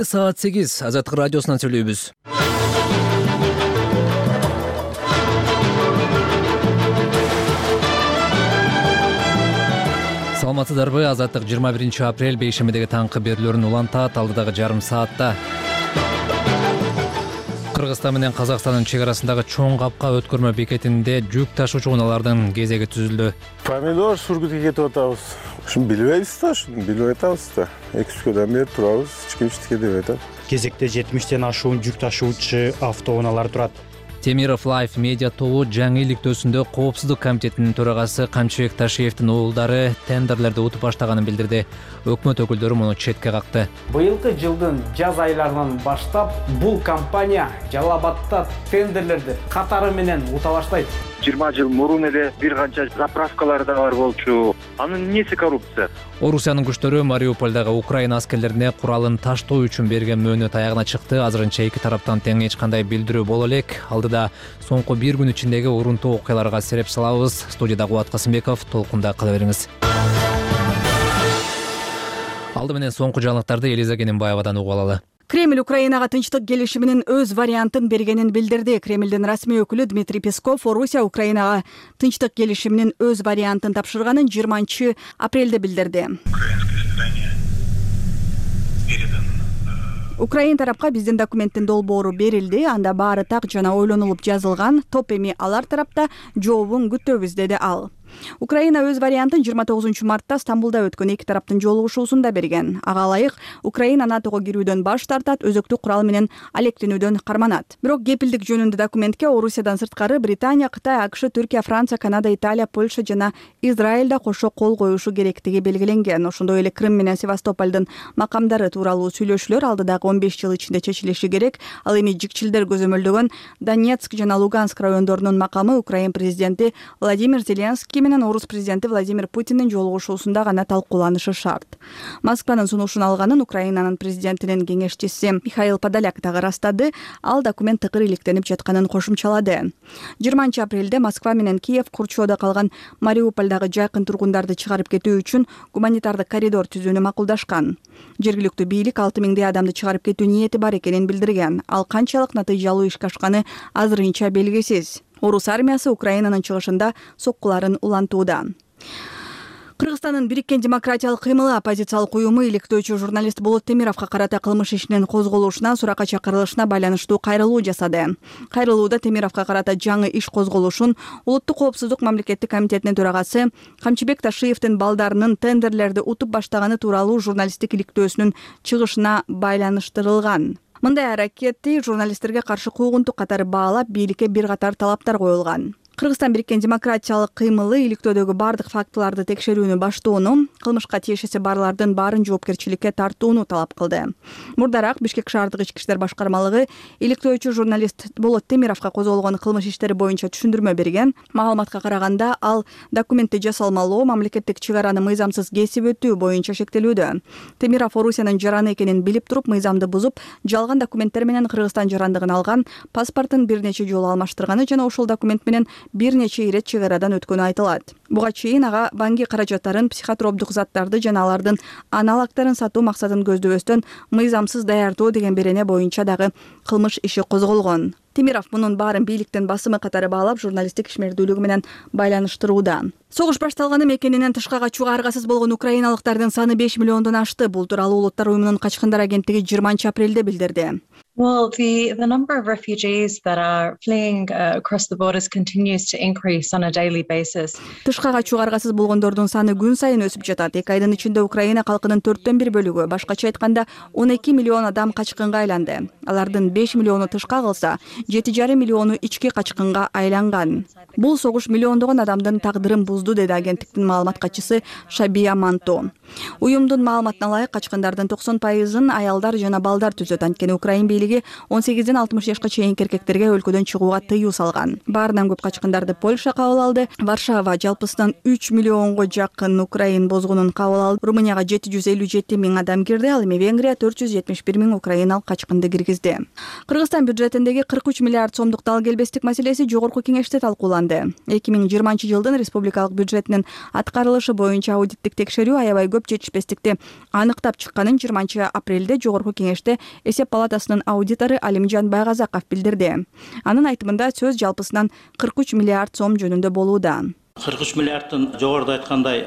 Саат 8 Азаттык радиосунан сүйлөйбүз. Саламатсыздарбы? Азаттык 21 апрель бейшембидеги таңкы берүүлөрүн улантат. Алдыдагы жарым саатта Кыргызстан менен Казакстандын чек арасындагы чоң капка өткөрмө бекетинде жүк ташуучу унаалардын кезеги түзүлдү. Помидор сургутка кетип атабыз. Ушуну билбейбиз да, билбей атабыз да. 2-3 күндөн бери турабыз, чекимиштикке деп атат. Кезекте 70тен ашуун жүк ташуучу автоунаалар турат. Темиров Life медиа тобу жаңы иликтөөсүндө Коопсуздук комитетинин төрагасы Камчыбек Ташиевдин уулдары тендерлерди утуп баштаганын билдирди. Өкмөт өкүлдөрү муну четке какты. Быйылкы жылдын жаз айларынан баштап бул компания Жалал Абадта тендерлерди катары менен ута баштайт. 20 жыл мурун эле бир канча заправкалар да бар болчу. Анын эмнеси коррупция? Орусиянын күчтөрү Мариуполдагы Украина аскерлерине куралын таштоо үчүн берген мөөнөт аягына чыкты. Азырынча эки тараптан тең эч кандай билдирүү боло элек. Алдыда соңку бир күн ичиндеги урунтуу окуяларга сереп салабыз. Студияда Кубат Касымбеков, толкунда кала бериңиз. Алды менен соңку жаңылыктарды Элиза Кененбаевадан угуп алалы. Кремль Украинага тынчтык келишиминин өз вариантын бергенин билдирди. Кремлдин расмий өкүлү Дмитрий Песков Орусия Украинага тынчтык келишиминин өз вариантын тапшырганын 20 апрелде билдирди. Украин тарапка биздин документтин долбоору берилди. Анда баары так жана ойлонулуп жазылган. Топ эми алар тарапта жообун күтөбүз, деди ал. Украина өз вариантын 29 мартта Стамбулда өткөн эки тараптын жолугушуусунда берген. Ага ылайык Украина НАТОго кирүүдөн баш тартат, өзөктүк курал менен алектенүүдөн карманат. Бирок кепилдик жөнүндө документке Орусиядан сырткары Британия, Кытай, АКШ, Түркия, Франция, Канада, Италия, Польша жана Израиль да кошо кол коюшу керектиги белгиленген. Ошондой эле Крым менен Севастополдун макамдары тууралуу сүйлөшүүлөр алдыдагы 15 жыл ичинде чечилиши керек. Ал эми жикчилдер көзөмөлдөгөн Донецк жана Луганск райондорунун макамы Украин президенти Владимир Зеленский менен орус президенти Владимир Путиндин жолугушуусунда гана талкууланышы шарт. Москванын сунушун алганын Украинанын президентинин кеңешчиси Михаил Подоляк дагы ырастады. Ал документ тыгыр иликтенип жатканын кошумчалады. 20 апрелде Москва менен Киев Курчоодо калган Мариуполдагы жайкын тургундарды чыгарып кетүү үчүн гуманитардык коридор түзүүнү макулдашкан. Жергиликтүү бийлик 6000 адамды чыгарып кетүү ниети бар экенин билдирген. Ал канчалык натыйжалуу ишке ашканы азырынча белгисиз. Орус армиясы Украинанын чыгышында соккуларын улантууда. Кыргызстандын Бириккен демократиялык кыймылы оппозициялык уюму иликтөөчү журналист Болот Темировго карата кылмыш ишинин козголушуна, суракка чакырылышына байланыштуу кайрылуу жасады. Кайрылууда Темировго карата жаңы иш козголушун Улуттук коопсуздук мамлекеттик комитетинин төрагасы Камчыбек Ташиевдин балдарынын тендерлерди утуп баштаганы тууралуу журналисттик иликтөөсүнүн чыгышына байланыштырылган. Мындай аракетти журналисттерге каршы куугунтук катары баалап, бийликке бир катар талаптар коюлган. Кыргызстан Бириккен демократиялык кыймылы иликтөөдөгү бардык фактыларды текшерүүнү баштоону, кылмышка тиешеси барлардын баарын жоопкерчиликке тартууну талап кылды. Мурдараак Бишкек шаардык ички иштер башкармалыгы иликтөөчү журналист Болот Темировго козголгон кылмыш иштери боюнча түшүндүрмө берген. Маалыматка караганда, ал документти жасалмалоо, мамлекеттик чек араны мыйзамсыз кесип өтүү боюнча шектелүүдө. Темиров Орусиянын жараны экенин билип туруп, мыйзамды бузуп, жалган документтер менен Кыргызстан жарандыгын алган, паспортун бир нече жолу алмаштырганы жана ошол документ менен бир нече ирет чек арадан өткөнү айтылат. Буга чейин ага банки каражаттарын, психотроптук заттарды жана алардын аналогдорун сатуу максатын көздөбөстөн мыйзамсыз даярдоо деген берене боюнча дагы кылмыш иши козголгон. Темиров мунун баарын бийликтин басымы катары баалап, журналисттик ишмердүүлүгү менен байланыштырууда. Согуш башталганы мекенинен тышка качууга аргасыз болгон украиналыктардын саны 5 миллиондон ашты. Бул тууралуу Улуттар уюмунун качкындар агенттиги 20 апрелде билдирди. Well, the number of refugees that are fleeing across the borders continues to increase on a daily basis. Тышка качууга аргасыз болгондордун саны күн сайын өсүп жатат. 2 айдын ичинде Украина калкынын 4/1 бөлүгү, башкача айтканда 12 миллион адам качкынга айланды. Алардын 5 миллиону тышка калса, 7,5 миллиону ички качкынга айланган. Бул согуш миллиондогон адамдын тагдырын бузду, деди агенттиктин маалымат катчысы Шабия Манто. Уюмдун маалыматына ылайык, качкындардын 90%-ын аялдар жана балдар түзөт. Анткени Украин бийлиги бийлиги 18-ден 60 жашка чейинки эркектерге өлкөдөн чыгууга тыюу салган. Баарынан көп качкындарды Польша кабыл алды. Варшава жалпысынан 3 миллионго жакын украин бозгунун кабыл алды. Румынияга 757 миң адам кирди, ал эми Венгрия 471 миң украиналык качкынды киргизди. Кыргызстан бюджетиндеги 43 миллиард сомдук дал келбестик маселеси жогорку кеңеште талкууланды. 2020-жылдын республикалык бюджетинин аткарылышы боюнча аудиттик текшерүү аябай көп жетишпестикти аныктап чыкканын 20-апрелде жогорку кеңеште эсеп палатасынын аудитору Алимжан Байгазаков билдирди. Анын айтымында сөз жалпысынан 43 миллиард сом жөнүндө болууда. 43 миллиардтын жогоруда айткандай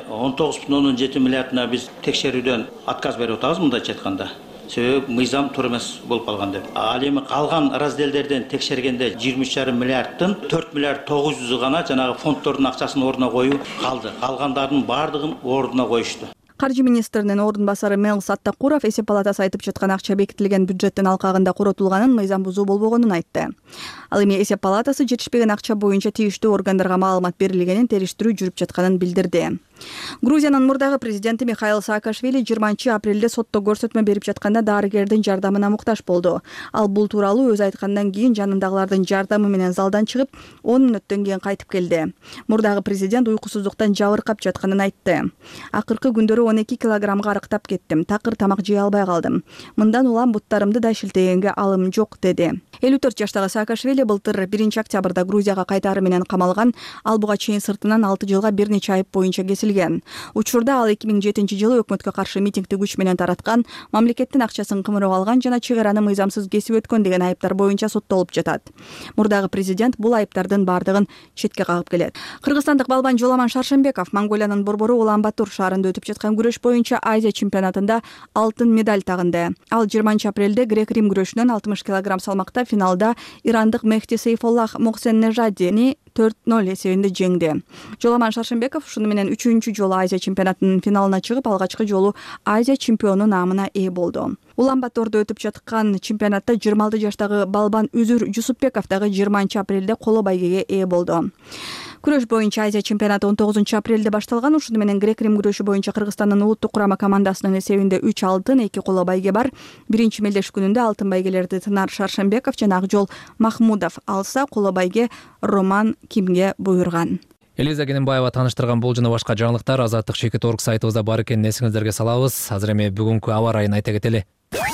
19,7 миллиардына биз текшерүүдөн отказ берип атабыз, мындайча айтканда. Себеби мыйзам туура эмес болуп калган деп. Ал эми калган разделдерден текшергенде 23,5 миллиардтын 4 миллиард 900 гана жанагы фонддордун акчасын ордуна коюу калды. Калгандардын баардыгын ордуна коюшту. Каржы министринин ордун басары Мел Саттакуров эсеп палатасы айтып жаткан акча бекитилген бюджеттин алкагында коротулганын, мыйзам бузуу болбогонун айтты. Ал эми эсеп палатасы жетишпеген акча боюнча тийиштүү органдарга маалымат берилгенин, териштирүү жүрүп жатканын билдирди. Грузиянын мурдагы президенти Михаил Саакашвили 20-апрелде сотто көрсөтмө берип жатканда дарыгердин жардамына муктаж болду. Ал бул тууралуу өзү айткандан кийин жанындагылардын жардамы менен залдан чыгып, 10 мүнөттөн кийин кайтып келди. Мурдагы президент уйкусуздуктан жабыркап жатканын айтты. Акыркы күндөрү 12 килограммга арыктап кеттим. Такыр тамак жей албай калдым. Мындан улам буттарымды да шилтегенге алым жок, деди. 54 жаштагы Саакашвили былтыр 1-октябрда Грузияга кайтары менен камалган. Ал буга чейин сыртынан 6 жылга бир нече айып боюнча кесилген. Учурда ал 2007-жылы өкмөткө каршы митингди күч менен тараткан, мамлекеттин акчасын кымырып алган жана чек араны мыйзамсыз кесип өткөн деген айыптар боюнча соттолуп жатат. Мурдагы президент бул айыптардын бардыгын четке кагып келет. Кыргызстандык балбан Жоламан Шаршембеков Монголиянын борбору Улан-Батор шаарында өтүп жаткан күрөш боюнча Азия чемпионатында алтын медаль тагынды. Ал 20-апрелде грек-рим күрөшүнөн 60 кг салмакта финалда ирандык Мехти Сейфоллах Мохсен-Нежадини 4-0 эсебинде жеңди. Жоламан Шаршембеков ушуну менен 3-чү жолу Азия чемпионатынын финалына чыгып, алгачкы жолу Азия чемпиону наамына ээ болду. Улан-Батордо өтүп жаткан чемпионатта 26 жаштагы балбан Үзүр Жусупбеков дагы 20-апрелде коло байгеге ээ болду. Күрөш боюнча Азия чемпионаты 19-апрелде башталган. Ушуну менен грек-рим күрөшү боюнча Кыргызстандын улуттук курама командасынын эсебинде 3 алтын, 2 коло байге бар. Биринчи мелдеш күнүндө алтын байгелерди Тынар Шаршембеков жана Акжол Махмудов алса, коло байге Роман Кимге буйрган. Элиза Кененбаева тааныштырган бул жана башка жаңылыктар Азаттык Чекит.org сайтыбызда бар экенин эсиңиздерге салабыз. Азыр эми бүгүнкү аба ырайын айта кетели.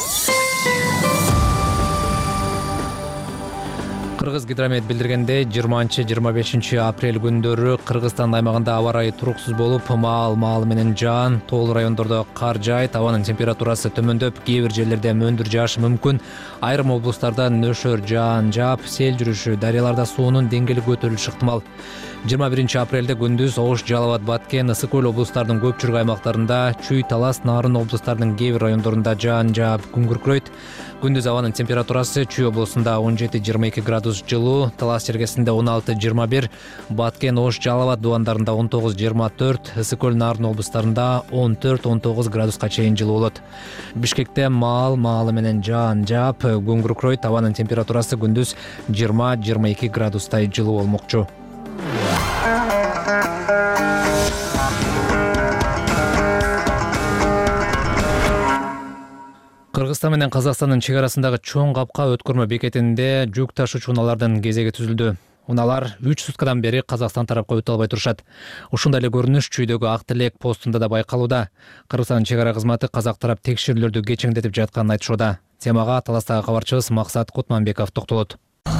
Кыргыз гидромет билдиргенде 20-25 апрель күндөрү Кыргызстан аймагында аба ырайы туруксуз болуп, маал менен жаан, тоол райондордо кар жаайт, абанын температурасы төмөндөп, кээ бир жерлерде мөндүр жаашы мүмкүн. Айрым облустарда нөшөр жаан жаап, сел жүрүшү, дарыяларда суунун деңгээли көтөрүлүшү ыктымал. 21 апрелде күндүз Ош, Жалал Абад, Баткен, Ысык Көл облустарынын көпчүлүк аймактарында, Чүй, Талас, Нарын облустарынын кээ бир райондорунда жаан жаап, күн күркүрөйт. Күндүз абанын температурасы Чүй облусунда 17-22 градус жылуу, Талас жергесинде 16-21, Баткен, Ош, Жалал Абад дубандарында 19-24, Ысык Көл, Нарын облустарында 14-19 градуска чейин жылуу болот. Бишкекте маалы менен жаан жаап, күн күркүрөйт. Абанын температурасы күндүз 20-22 градустай жылуу болмокчу. Кыргызстан менен Казакстандын чек арасындагы чоң капка өткөрмө бекетинде жүк ташуучу унаалардын кезеги түзүлдү. Унаалар 3 суткадан бери Казакстан тарапка өтө албай турушат. Ушундай эле көрүнүш Чүйдөгү Ак Тилек постунда да байкалууда. Кыргызстандын чек ара кызматы казак тарап текшерүүлөрдү кечеңдетип жатканын айтышууда. Темага Таластагы кабарчыбыз Максат Кутманбеков токтолот.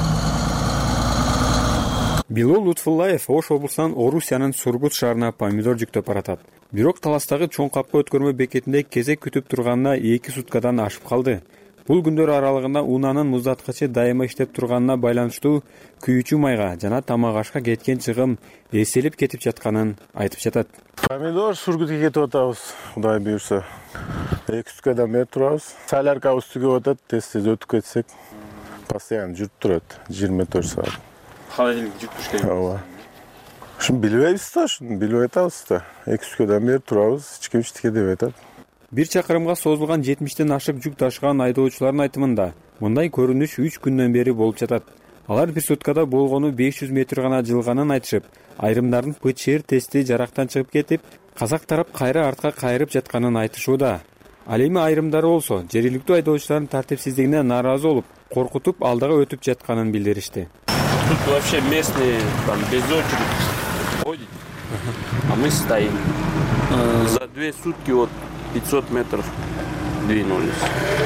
Билол Лутфуллаев Ош облусунан Орусиянын Сургут шаарына помидор жүктөп баратат. Бирок Таластагы чоң капка өткөрмө бекетинде кезек күтүп турганына 2 суткадан ашып калды. Бул күндөр аралыгында унаанын муздаткычы дайыма иштеп турганына байланыштуу күйүүчү майга жана тамак ашка кеткен чыгым эселип кетип жатканын айтып жатат. Помидор Сургутка кетип атабыз. Кудай буйрса 2 суткадан бери турабыз. Солярка үстүгө өтөт, тез өтүп кетсек постоянно жүрүп турат 24 саат. Холодильник жүк түшкөн. Ооба. Шун билбейбиз да, шун билбей атабыз да. 2 суткадан бери турабыз, эч ким эчтеке деп атат. 1 чакырымга созулган 70тен ашык жүк ташыган айдоочулардын айтымында мындай көрүнүш 3 күндөн бери болуп жатат. Алар 1 суткада болгону 500 метр гана жылганын айтышып, айрымдардын ПЧР тести жарактан чыгып кетип, казак тарап кайра артка кайрып жатканын айтышууда. Ал эми айрымдары болсо жергиликтүү айдоочулардын тартипсиздигине нааразы болуп, коркутуп алдыга өтүп жатканын билдиришти. Тут вообще местные там без очереди ходят, а мы стоим. За 2 сутки вот 500 метров двинулись.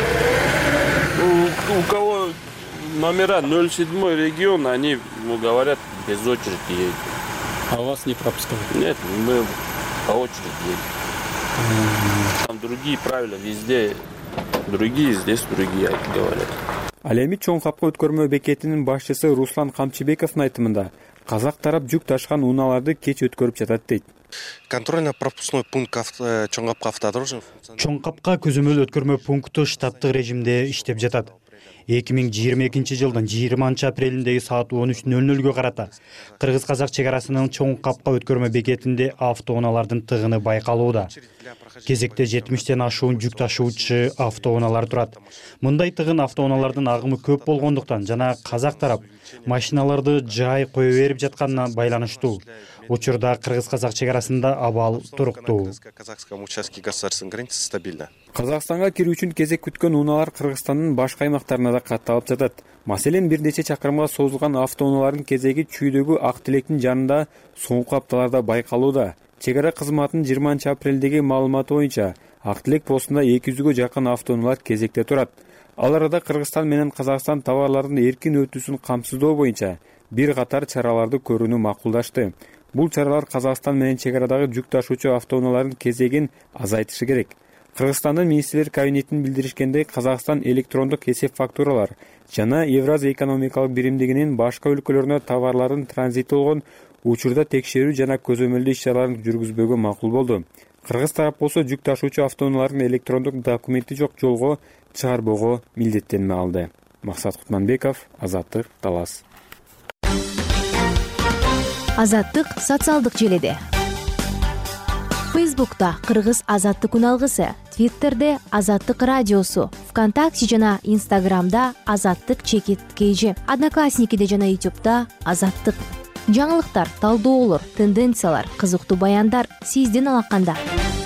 У кого номера 07 регион, они говорят, без очереди едем. А вас не пропускают? Нет, мы по очереди едем. Там другие правила, везде другие, здесь другие говорят. Ал эми чоң капка өткөрмө бекетинин башчысы Руслан Камчыбековдун айтымында казак тарап жүк ташыган унааларды кеч өткөрүп жатат дейт. Контрольно-пропускной пункт чоң капка автодорожный. Чоң капка көзөмөл өткөрмө пункту штаттык режимде иштеп жатат. 2022 жылдын 20 апрелиндеги саат 13:00 карата кыргыз-казак чек арасынын чоң капка өткөрмө бекетинде автоунаалардын тыгыны байкалууда. Кезекте 70тен ашуун жүк ташуучу автоунаалар турат. Мындай тыгын автоунаалардын агымы көп болгондуктан жана казак тарап машиналарды жай кое берип жатканына байланыштуу. Учурда кыргыз-казак чек арасында абал туруктуу. Казакстанга кирүү үчүн кезек күткөн унаалар Кыргызстандын башка аймактарына да катталып жатат. Маселен, бир нече чакырымга созулган автоунаалардын кезеги чүйдөгү Ак Тилектин жанында соңку апталарда байкалууда. Чек ара кызматынын 20 апрелдеги маалыматы боюнча Ак Тилек постунда 200-гө жакын автоунаалар кезекте турат. Ал арада Кыргызстан менен Казакстан товарлардын эркин өтүүсүн камсыздоо боюнча бир катар чараларды көрүүнү макулдашты. Бул чаралар Казакстан менен чек арадагы жүк ташуучу автоунаалардын кезегин азайтышы керек. Кыргызстандын министрлер кабинетинин билдиришкендей, Казакстан электрондук эсеп фактуралар жана Евразия экономикалык биримдигинин башка өлкөлөрүнө товарлардын транзити болгон учурда текшерүү жана көзөмөлдөө иш-чараларын жүргүзбөгө макул болду. Кыргыз тарап болсо жүк ташуучу автоунаалардын электрондук документи жок жолго чыгарбоого милдеттенме алды. Максат Кутманбеков, Азаттык, Талас. Азаттык социалдык желеде. Фейсбукта Кыргыз Азаттык үналгысы, Твиттерде Азаттык радиосу, ВКонтакте жана Инстаграмда Азаттык _KG, Одноклассникиде жана Ютубта Азаттык. Жаңылыктар, талдоолор, тенденциялар, кызыктуу баяндар сиздин алаканда.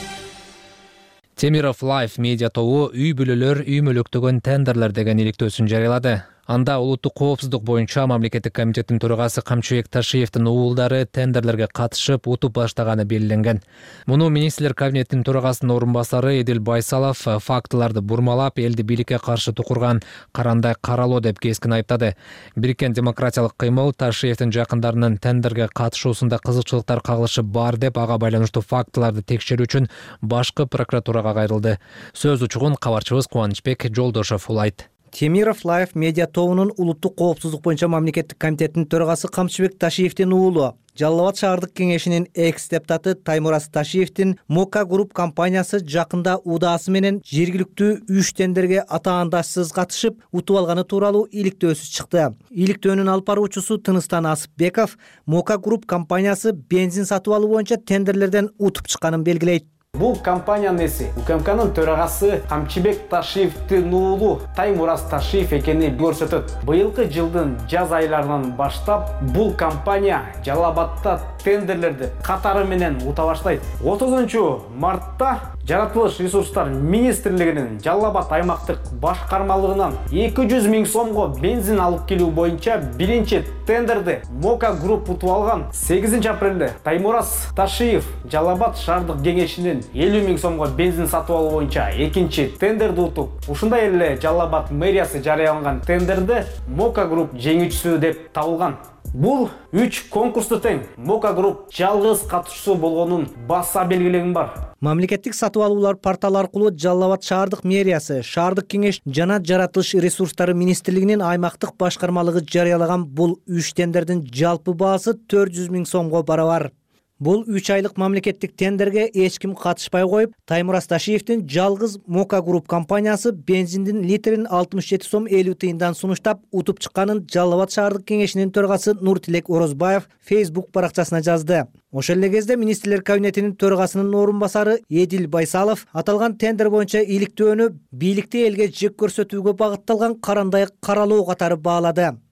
Темиров Life медиа тобу үй бүлөлөр үй мүлөктөгөн тендерлер деген иликтөөсүн жарыялады. Анда улуттук коопсуздук боюнча мамлекеттик комитеттин төрагасы Камчыбек Ташиевдин уулдары тендерлерге катышып утуп баштаганы белгиленген. Муну министрлер кабинетинин төрагасынын орун басары Эдил Байсалов фактыларды бурмалап, элди бийликке каршы тукурган карандай каралоо деп кескин айыптады. Бириккен демократиялык кыймыл Ташиевдин жакындарынын тендерге катышуусунда кызыкчылыктар кагылышы бар деп, ага байланыштуу фактыларды текшерүү үчүн башкы прокуратурага кайрылды. Сөз учугун кабарчыбыз Кубанычбек Жолдошов улайт. Темиров Life медиа тобунун улуттук коопсуздук боюнча мамлекеттик комитетинин төрагасы Камчыбек Ташиевдин уулу, Жалал Абад шаардык кеңешинин экс-депутаты Таймураз Ташиевдин Мока Груп компаниясы жакында удаасы менен жергиликтүү 3 тендерге атаандашсыз катышып, утуп алганы тууралуу иликтөөсү чыкты. Иликтөөнүн алып баруучусу Тыныстан Асыпбеков Мока Груп компаниясы бензин сатып алуу боюнча тендерлерден утуп чыкканын белгилейт. Бул компаниянын эси УКМКнын төрагасы Камчыбек Ташиевдин уулу Таймураз Ташиев экени көрсөтөт. Быйылкы жылдын жаз айларынан баштап бул компания Жалал Абадта тендерлерди катары менен ута баштайт. 30 мартта Жаратылыш ресурстар министрлигинин Жалал Абад аймактык башкармалыгынан 200 000 сомго бензин алып келүү боюнча биринчи тендерди Мока Груп утуп алган. 8 апрелде Таймураз Ташиев Жалал Абад шаардык кеңешинин 50 000 сомго бензин сатып алуу боюнча экинчи тендерди утуп, ушундай эле Жалал Абад мэриясы жарыяланган тендерде Мока Груп жеңүүчүсү деп табылган. Бул 3 конкурсту тең Мока Груп жалгыз катышуусу болгонун баса белгилеген бар. Мамлекеттик сатып алуулар порталы аркылуу Жалал Абад шаардык мэриясы, шаардык кеңеш жана Жаратылыш ресурстары министрлигинин аймактык башкармалыгы жарыялаган бул 3 тендердин жалпы баасы 400 000 сомго барабар. Бул 3 айлык мамлекеттик тендерге эч ким катышпай коюп, Таймураз Ташиевдин жалгыз Мока Груп компаниясы бензиндин литрин 67 сом 50 тыйындан сунуштап утуп чыкканын Жалал Абад шаардык кеңешинин төрагасы Нуртилек Орозбаев Facebook баракчасына жазды. Ошол эле кезде министрлер кабинетинин төрагасынын орун басары Эдил Байсалов аталган тендер боюнча иликтөөнү бийликте элге жек көрсөтүүгө багытталган карандай каралоо катары баалады.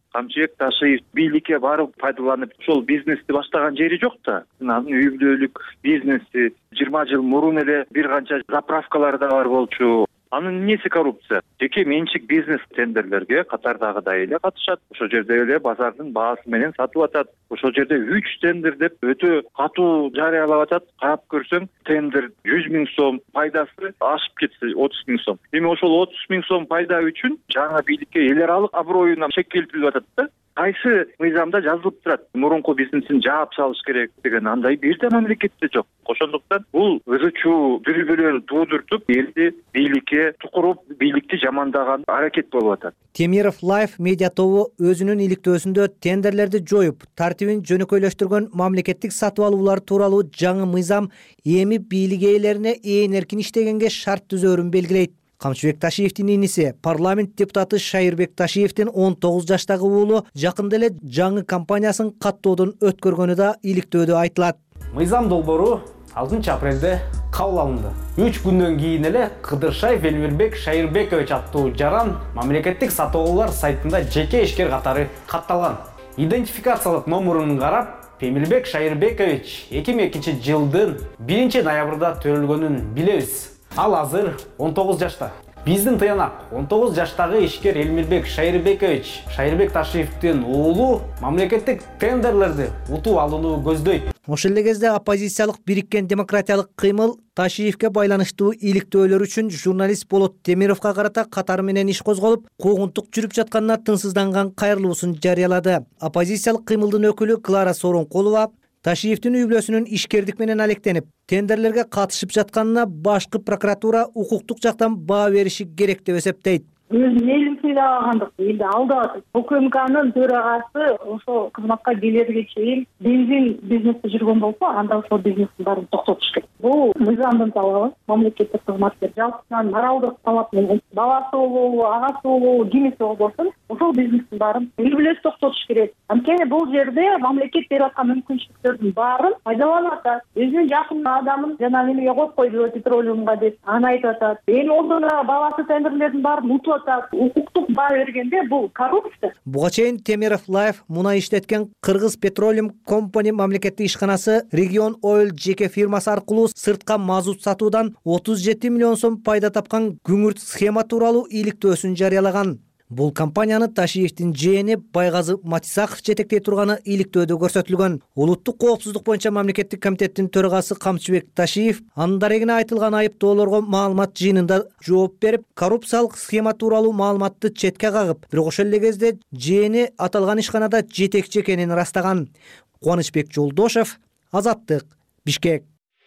Камчыбек Ташиев бийликке барып пайдаланып ошол бизнести баштаган жери жок да. Анын үй бүлөлүк бизнеси 20 жыл мурун эле бир канча заправкалар да бар болчу. Анын эмнеси коррупция? Жеке менчик бизнес тендерлерге катардагыдай эле катышат. Ошол жерде эле базардын баасы менен сатып атат. Ошол жерде 3 тендер деп өтө катуу жарыялап атат. Карап көрсөң, тендер 100 000 сом, пайдасы ашып кетсе 30 000 сом. Эми ошол 30 000 сом пайда үчүн жаңы бийликке эл аралык аброюна шек келтирип атат да. Кайсы мыйзамда жазылып турат? Мурунку бизнесин жаап салыш керек деген андай бир да мамлекетте жок. Ошондуктан бул өзүчүү дүрбөлөр туудуртуп, элди бийликке тукуруп, бийликти жамандаган аракет болуп атат. Темиров Life медиа тобу өзүнүн иликтөөсүндө тендерлерди жоюп, тартибин жөнөкөйлөштүргөн мамлекеттик сатып алуулар тууралуу жаңы мыйзам эми бийлик ээлерине ээн эркин иштегенге шарт түзөөрүн белгилейт. Камчыбек Ташиевдин иниси, парламент депутаты Шайырбек Ташиевдин 19 жаштагы уулу жакында эле жаңы компаниясын каттоодон өткөргөнү да иликтөөдө айтылат. Мыйзам долбоору 6 апрелде кабыл алынды. 3 күндөн кийин эле Кыдыршаев Элмирбек Шайырбекович аттуу жаран мамлекеттик сатып алуулар сайтында жеке ишкер катары катталган. Идентификациялык номурун карап, Эмирбек Шайырбекович 2002 жылдын 1 ноябрда төрөлгөнүн билебиз. Ал азыр 19 жашта. Биздин тыянак 19 жаштагы ишкер Элмирбек Шайырбекович Шайырбек Ташиевдин уулу мамлекеттик тендерлерди утуп алууну көздөйт. Ошол эле кезде оппозициялык бириккен демократиялык кыймыл Ташиевке байланыштуу иликтөөлөр үчүн журналист Болот Темировго карата катары менен иш козголуп, куугунтук жүрүп жатканына тынчсызданган кайрылуусун жарыялады. Оппозициялык кыймылдын өкүлү Клара Сооронкулова Ташиевдин үй бүлөсүнүн ишкердик менен алектенип, тендерлерге катышып жатканына башкы прокуратура укуктук жактан баа бериши керек деп эсептейт. Өзүн элин сыйлагандык элди алдап атат. УКМКнын төрагасы ошол кызматка келерге чейин бензин бизнесте жүргөн болсо, анда ошол бизнестин баарын токтотуш керек. Бул мыйзамдын талабы, мамлекеттик кызматкер жалпысынан моралдык талап менен баласы болобу, агасы болобу, кимиси болбосун, ошол бизнестин баарын үй бүлөсү токтотуш керек. Анткени бул жерде мамлекет берип аткан мүмкүнчүлүктөрдүн баарын пайдаланып атат. Өзүнүн жакын адамын жана немеге коюп койду петролиумга деп аны айтып атат. Эми олдуна баласы тендерлердин баарын утуп атат. Укуктук баа бергенде бул коррупция. Буга чейин Темиров Life мунай иштеткен Кыргыз Petroleum Company мамлекеттик ишканасы Region Oil жеке фирмасы аркылуу сыртка мазут сатуудан 37 миллион сом пайда тапкан күңүрт схема тууралуу иликтөөсүн жарыялаган. Бул компанияны Ташиевдин жээни Байгазы Матисаков жетектей турганы иликтөөдө көрсөтүлгөн. Улуттук коопсуздук боюнча мамлекеттик комитеттин төрагасы Камчыбек Ташиев анын дарегине айтылган айыптоолорго маалымат жыйынында жооп берип, коррупциялык схема тууралуу маалыматты четке кагып, бирок ошол эле кезде жээни аталган ишканада жетекчи экенин ырастаган. Кубанычбек Жолдошев, Азаттык, Бишкек.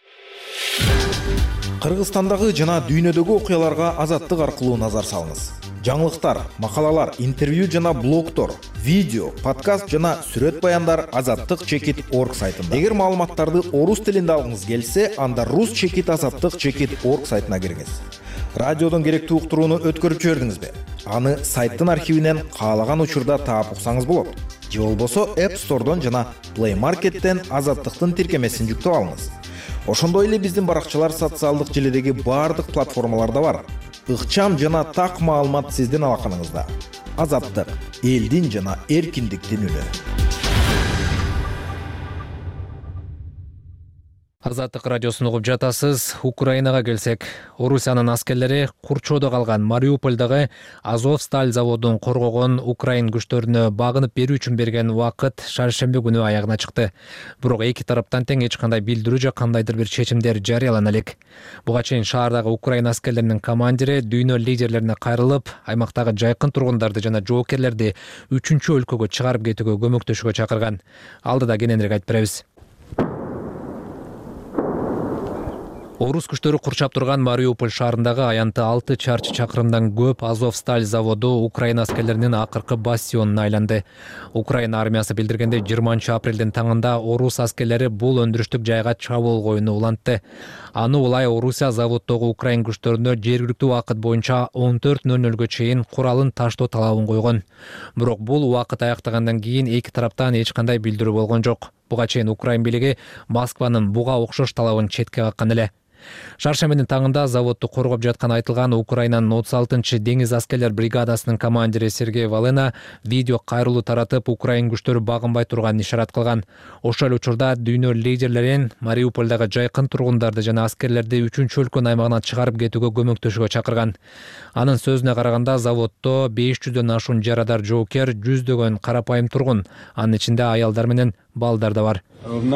Кыргызстандагы жана дүйнөдөгү окуяларга Азаттык аркылуу назар салыңыз. Жаңылыктар, макалалар, интервью жана блогтор, видео, подкаст жана сүрөт баяндар azattik.org сайтында. Эгер маалыматтарды орус тилинде алгыңыз келсе, анда rus.azattik.org сайтына киріңиз. Радиодон керектүү уктурууну өткөрүп жибердиңизби? Аны сайттын архивинен каалаган учурда таап уксаңыз болот. Же болбосо App Store'дон жана Play Market'тен Азаттыктын тиркемесин жүктөп алыңыз. Ошондой эле биздин баракчалар социалдык желедеги баардык платформаларда бар. Ыкчам жана так маалымат сиздин алаканыңызда. Азаттык, элдин жана эркиндиктин үнү. Азаттык радиосун угуп жатасыз. Украинага келсек, Орусиянын аскерлери курчоодо калган Мариупольдагы Азовсталь заводун коргогон Украин күчтөрүнө багынып берүү үчүн берген убакыт шаршемби күнү аягына чыкты. Бирок эки тараптан тең эч кандай билдирүү же кандайдыр бир чечимдер жарыялана элек. Буга чейин шаардагы Украин аскерлеринин командири дүйнө лидерлерине кайрылып, аймактагы жайкын тургундарды жана жоокерлерди 3-чү өлкөгө чыгарып кетүүгө көмөктөшүүгө чакырган. Алдыда кененирээк айтып беребиз. Орус күчтөрү курчап турган Мариуполь шаарындагы аянты 6 чарчы чакырымдан көп Азовсталь заводу Украин аскерлеринин акыркы бастионуна айланды. Украина армиясы билдиргендей 20 апрелдин таңында орус аскерлери бул өндүрүштүк жайга чабуул коюуну улантты. Аны улай Орусия заводдогу Украин күчтөрүнө жергиликтүү убакыт боюнча 14:00 чейин куралын таштоо талабын койгон. Бирок бул убакыт аяктагандан кийин эки тараптан эч кандай билдирүү болгон жок. Буга чейин Украин бийлиги Москванын буга окшош талабын четке каккан эле. Шаршембинин таңында заводду коргоп жатканы айтылган Украинанын 36-чы деңиз аскерлер бригадасынын командири Сергей Валена видео кайрылуу таратып, Украин күчтөрү багынбай турганын ишарат кылган. Ошол учурда дүйнө лидерлерин Мариупольдагы жайкын тургундарды жана аскерлерди 3-чү өлкөнүн аймагына чыгарып кетүүгө көмөктөшүүгө чакырган. Анын сөзүнө караганда, заводдо 500дөн ашуун жарадар жоокер, 100дөгөн карапайым тургун, анын ичинде аялдар менен балдар да бар.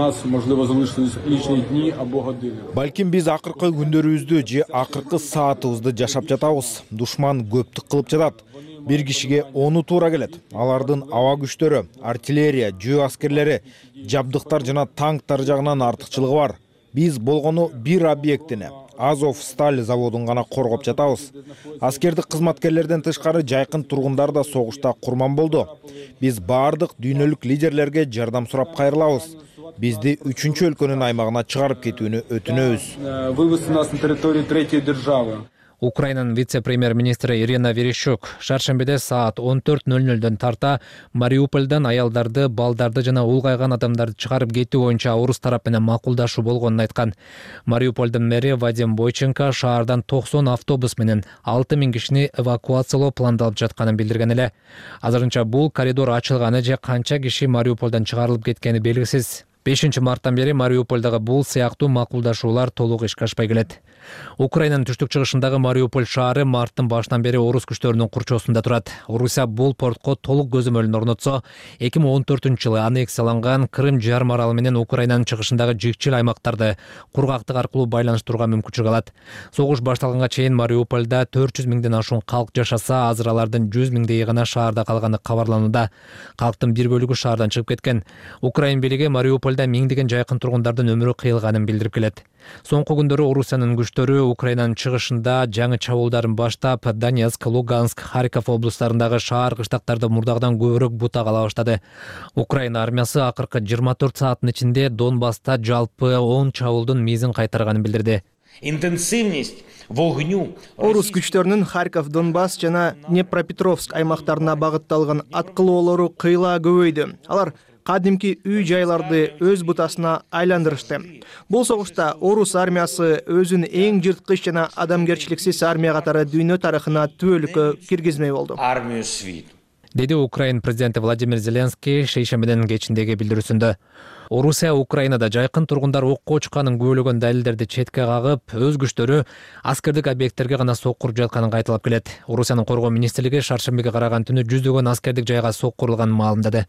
Балким биз акыркы күндөрүбүздү же акыркы саатыбызды жашап жатабыз. Душман көптүк кылып жатат. Бир кишиге 10 туура келет. Алардын аба күчтөрү, артиллерия, жөө аскерлери, жабдыктар жана танктар жагынан артыкчылыгы бар. Биз болгону бир объектини, Азов Сталь заводун гана коргоп жатабыз. Аскердик кызматкерлерден тышкары жайкын тургундар да согушта курман болду. Биз баардык дүйнөлүк лидерлерге жардам сурап кайрылабыз. Бизди 3-чү өлкөнүн аймагына чыгарып кетүүнү өтүнөбүз. Вывести нас на территорию третьей державы. Украинанын вице-премьер-министри Ирина Верещук шаршембиде саат 14:00дөн тарта Мариупольдон аялдарды, балдарды жана улгайган адамдарды чыгарып кетүү боюнча орус тарап менен макулдашуу болгонун айткан. Мариупольдун мэри Вадим Бойченко шаардан 90 автобус менен 6000 кишини эвакуациялоо пландалып жатканын билдирген эле. Азырынча бул коридор ачылганы же канча киши Мариупольдон чыгарылып кеткени белгисиз. 5 марттан бери Мариупольдагы бул сыяктуу макулдашуулар толук ишке ашпай келет. Украинанын түштүк-чыгышындагы Мариуполь шаары марттын башынан бери орус күчтөрүнүн курчоосунда турат. Орусия бул портко толук көзөмөлүн орнотсо, 2014-жылы аннексияланган Крым жарым аралы менен Украинанын чыгышындагы жикчил аймактарды кургактык аркылуу байланыштырууга мүмкүнчүлүк алат. Согуш башталганга чейин Мариупольда 400 миңден ашуун калк жашаса, азыр алардын 100 миңдейи гана шаарда калганы кабарланууда. Калктын бир бөлүгү шаардан чыгып кеткен. Украин бийлиги Мариупольда миңдеген жайкын тургундардын өмүрү кыйылганын билдирип келет. Соңку күндөрү Орусиянын күчтөрү Украинанын чыгышында жаңы чабуулдарын баштап, Донецк, Луганск, Харьков облустарындагы шаар кыштактарды мурдагыдан көбүрөөк бутак ала баштады. Украина армиясы акыркы 24 сааттын ичинде Донбасста жалпы 10 чабуулдун мизин кайтарганын билдирди. Интенсивность вогню. Орус күчтөрүнүн Харьков, Донбасс жана Днепропетровск аймактарына багытталган аткылоолору кыйла көбөйдү. Алар кадимки үй жайларды өз бутасына айландырышты. Бул согушта орус армиясы өзүн эң жырткыч жана адамгерчиликсиз армия катары дүйнө тарыхына түбөлүккө киргизмей болду. Армию свит. Деди Украин президенти Владимир Зеленский шейшембинин кечиндеги билдирүүсүндө. Орусия Украинада жайкын тургундар окко чыкканын күбөлөгөн далилдерди четке кагып, өз күчтөрү аскердик объекттерге гана соккуруп жатканын кайталап келет. Орусиянын коргоо министрлиги шаршембиге караган түнү 100дөгөн аскердик жайга соккурулганын маалымдады.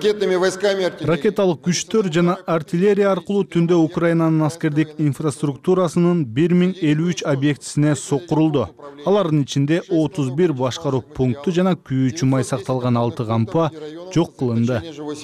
Ракеталык күчтөр жана артиллерия аркылуу түндө Украинанын аскердик инфраструктурасынын 1053 объектисине соккурулду. Алардын ичинде 31 башкаруу пункту жана күйүүчү май сакталган 6 кампа жок кылынды.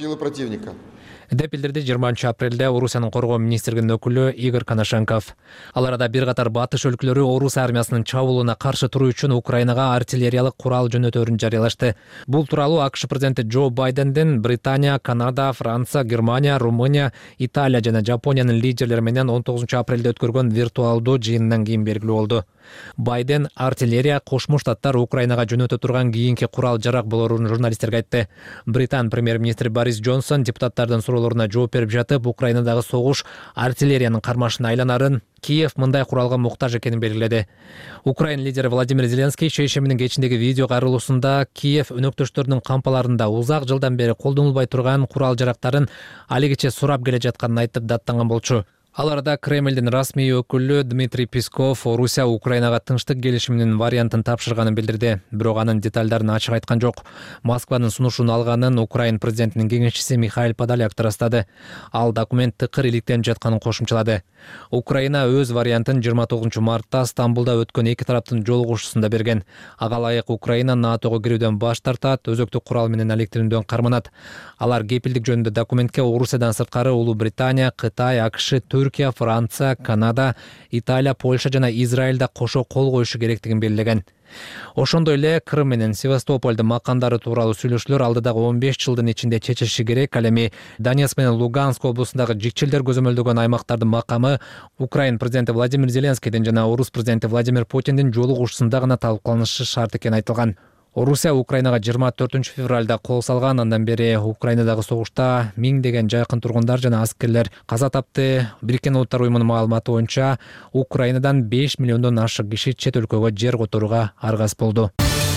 деп билдирди 20 апрелде Орусиянын коргоо министрлигинин өкүлү Игорь Коношенков. Ал арада бир катар батыш өлкөлөрү Орус армиясынын чабуулуна каршы туруу үчүн Украинага артиллериялык курал жөнөтөөрүн жарыялашты. Бул тууралуу АКШ президенти Джо Байдендин Британия, Канада, Франция, Германия, Румыния, Италия жана Жапониянын лидерлери менен 19 апрелде өткөргөн виртуалдуу жыйындан кийин белгилүү болду. Байден артиллерия Кошмо Штаттар Украинага жөнөтө турган кийинки курал жарак болорун журналисттерге айтты. Британ премьер-министри Борис Джонсон депутаттардын суроолоруна жооп берип жатып, Украинадагы согуш артиллериянын кармашына айланарын, Киев мындай куралга муктаж экенин белгиледи. Украин лидери Владимир Зеленский шейшеминин кечиндеги видео кайрылуусунда Киев өнөктөштөрүнүн кампаларында узак жылдан бери колдонулбай турган курал жарактарын алигиче сурап келе жатканын айтып даттанган болчу. Ал арада Кремлдин расмий өкүлү Дмитрий Песков Орусия Украинага тынчтык келишиминин вариантын тапшырганын билдирди. Бирок анын деталдарын ачык айткан жок. Москванын сунушун алганын Украин президентинин кеңешчиси Михаил Подоляк ырастады. Ал документ тыкыр иликтенип жатканын кошумчалады. Украина өз вариантын 29 мартта Стамбулда өткөн эки тараптын жолугушуусунда берген. Ага ылайык Украина НАТОго кирүүдөн баш тартат, өзөктүк курал менен алектирүүдөн карманат. Алар кепилдик жөнүндө документке Орусиядан сырткары Улуу Британия, Кытай, АКШ, Түркия, Франция, Канада, Италия, Польша жана Израилда кошо кол коюшу керектигин белгилеген. Ошондой эле Крым менен Севастополдун макандары тууралуу сүйлөшүүлөр алдыдагы 15 жылдын ичинде чечилиши керек. Ал эми Донецк менен Луганск облусундагы жикчилдер көзөмөлдөгөн аймактардын макамы Украин президенти Владимир Зеленскийдин жана Орус президенти Владимир Путиндин жолугушуусунда гана талкууланышы шарт экени айтылган. Орусия Украинага 24-февралда кол салган. Андан бери Украинадагы согушта миңдеген жакын тургундар жана аскерлер каза тапты. Бириккен Улуттар уюмунун маалыматы боюнча Украинадан 5 миллиондон ашык киши чет өлкөгө жер которууга аргасыз болду.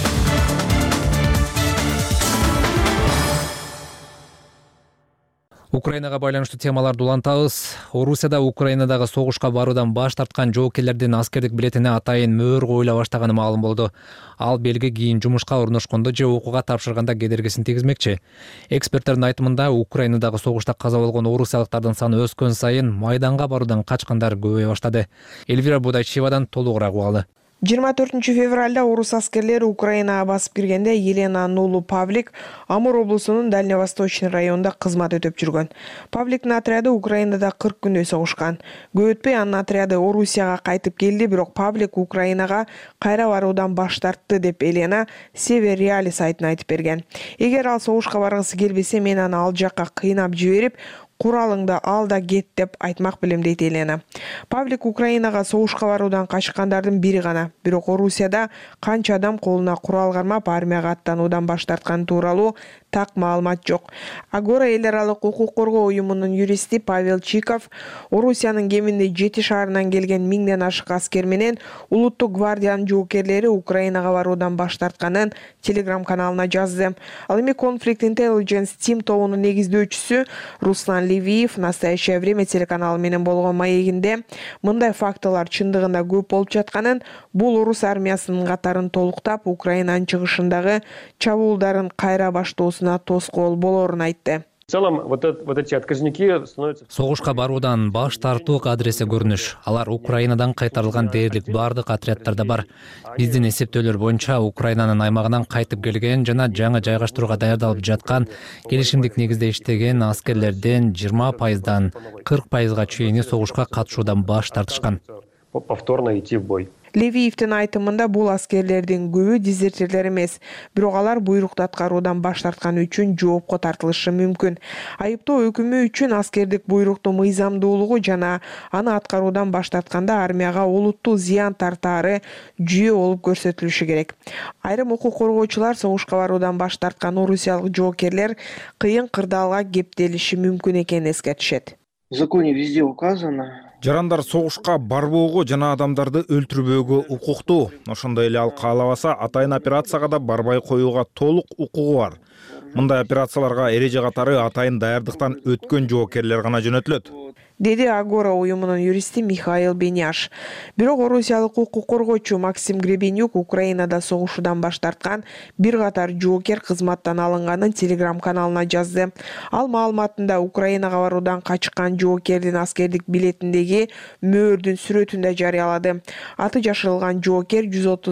Украинага байланыштуу темаларды улантабыз. Орусияда Украинадагы согушка баруудан баш тарткан жоокерлердин аскердик билетине атайын мөөр коюла баштаганы маалым болду. Ал белги кийин жумушка орношкондо же окууга тапшырганда кедергисин тийгизмекчи. Эксперттердин айтымында Украинадагы согушта каза болгон орусиялыктардын саны өскөн сайын майданга баруудан качкандар көбөйө баштады. Эльвира Будайчевадан толугураак угалы. 24-февралда орус аскерлери Украинага басып киргенде Елена Нулу Павлик Амур облусунун Дальневосточный районунда кызмат өтөп жүргөн. Павликтин отряды Украинада 40 күндөй согушкан. Көп өтпөй анын отряды Орусияга кайтып келди, бирок Павлик Украинага кайра баруудан баш тартты деп Елена Север Реали сайтына айтып берген. Эгер ал согушка баргысы келбесе, мен аны ал жакка кыйнап жиберип, куралыңды ал да кет деп айтмак белем, дейт Елена. Павлик Украинага согушка баруудан качкандардын бири гана. Бирок Орусияда канча адам колуна курал кармап армияга аттануудан баш тартканы тууралуу так маалымат жок. Агора эл аралык укук коргоо уюмунун юристи Павел Чиков Орусиянын кеминде 7 шаарынан келген 1000ден ашык аскер менен улуттук гвардиянын жоокерлери Украинага баруудан баш тартканын Telegram каналына жазды. Ал эми Conflict Intelligence Team тобунун негиздөөчүсү Руслан Левиев Настоящее время телеканалы менен болгон маегинде мындай фактылар чындыгында көп болуп жатканын, бул орус армиясынын катарын толуктап, Украинанын чыгышындагы чабуулдарын кайра баштоосуна тоскоол болорун айтты. В целом, вот эти отказники становятся... Согушка баруудан баш тартуу адреси көрүнүш. Алар Украинадан кайтарылган дээрлик бардык отряддарда бар. Биздин эсептөөлөр боюнча Украинанын аймагынан кайтып келген жана жаңы жайгаштырууга даярдалып жаткан келишимдик негизде иштеген аскерлерден 20%дан 40%га чейини согушка катышуудан баш тартышкан. Повторно идти в бой. Левиевдин айтымында бул аскерлердин көбү дезертирлер эмес, бирок алар буйрукту аткаруудан баш тартканы үчүн жоопко тартылышы мүмкүн. Айыптоо өкүмү үчүн аскердик буйруктун мыйзамдуулугу жана аны аткаруудан баш тартканда армияга олуттуу зыян тартаары жүйө болуп көрсөтүлүшү керек. Айрым укук коргоочулар согушка баруудан баш тарткан орусиялык жоокерлер кыйын кырдаалга кептелиши мүмкүн экенин эскертишет. В законе везде указано. Жарандар согушка барбоого жана адамдарды өлтүрбөөгө укуктуу. Ошондой эле ал каалабаса атайын операцияга да барбай коюуга толук укугу бар. Мындай операцияларга эреже катары атайын даярдыктан өткөн жоокерлер гана жөнөтүлөт, деди Агора уюмунун юристи Михаил Беняш. Бирок орусиялык укук коргоочу Максим Гребенюк Украинада согушуудан баш тарткан бир катар жоокер кызматтан алынганын Telegram каналына жазды. Ал маалыматында Украинага баруудан качкан жоокердин аскердик билетиндеги мөөрдүн сүрөтүн да жарыялады. Аты жашырылган жоокер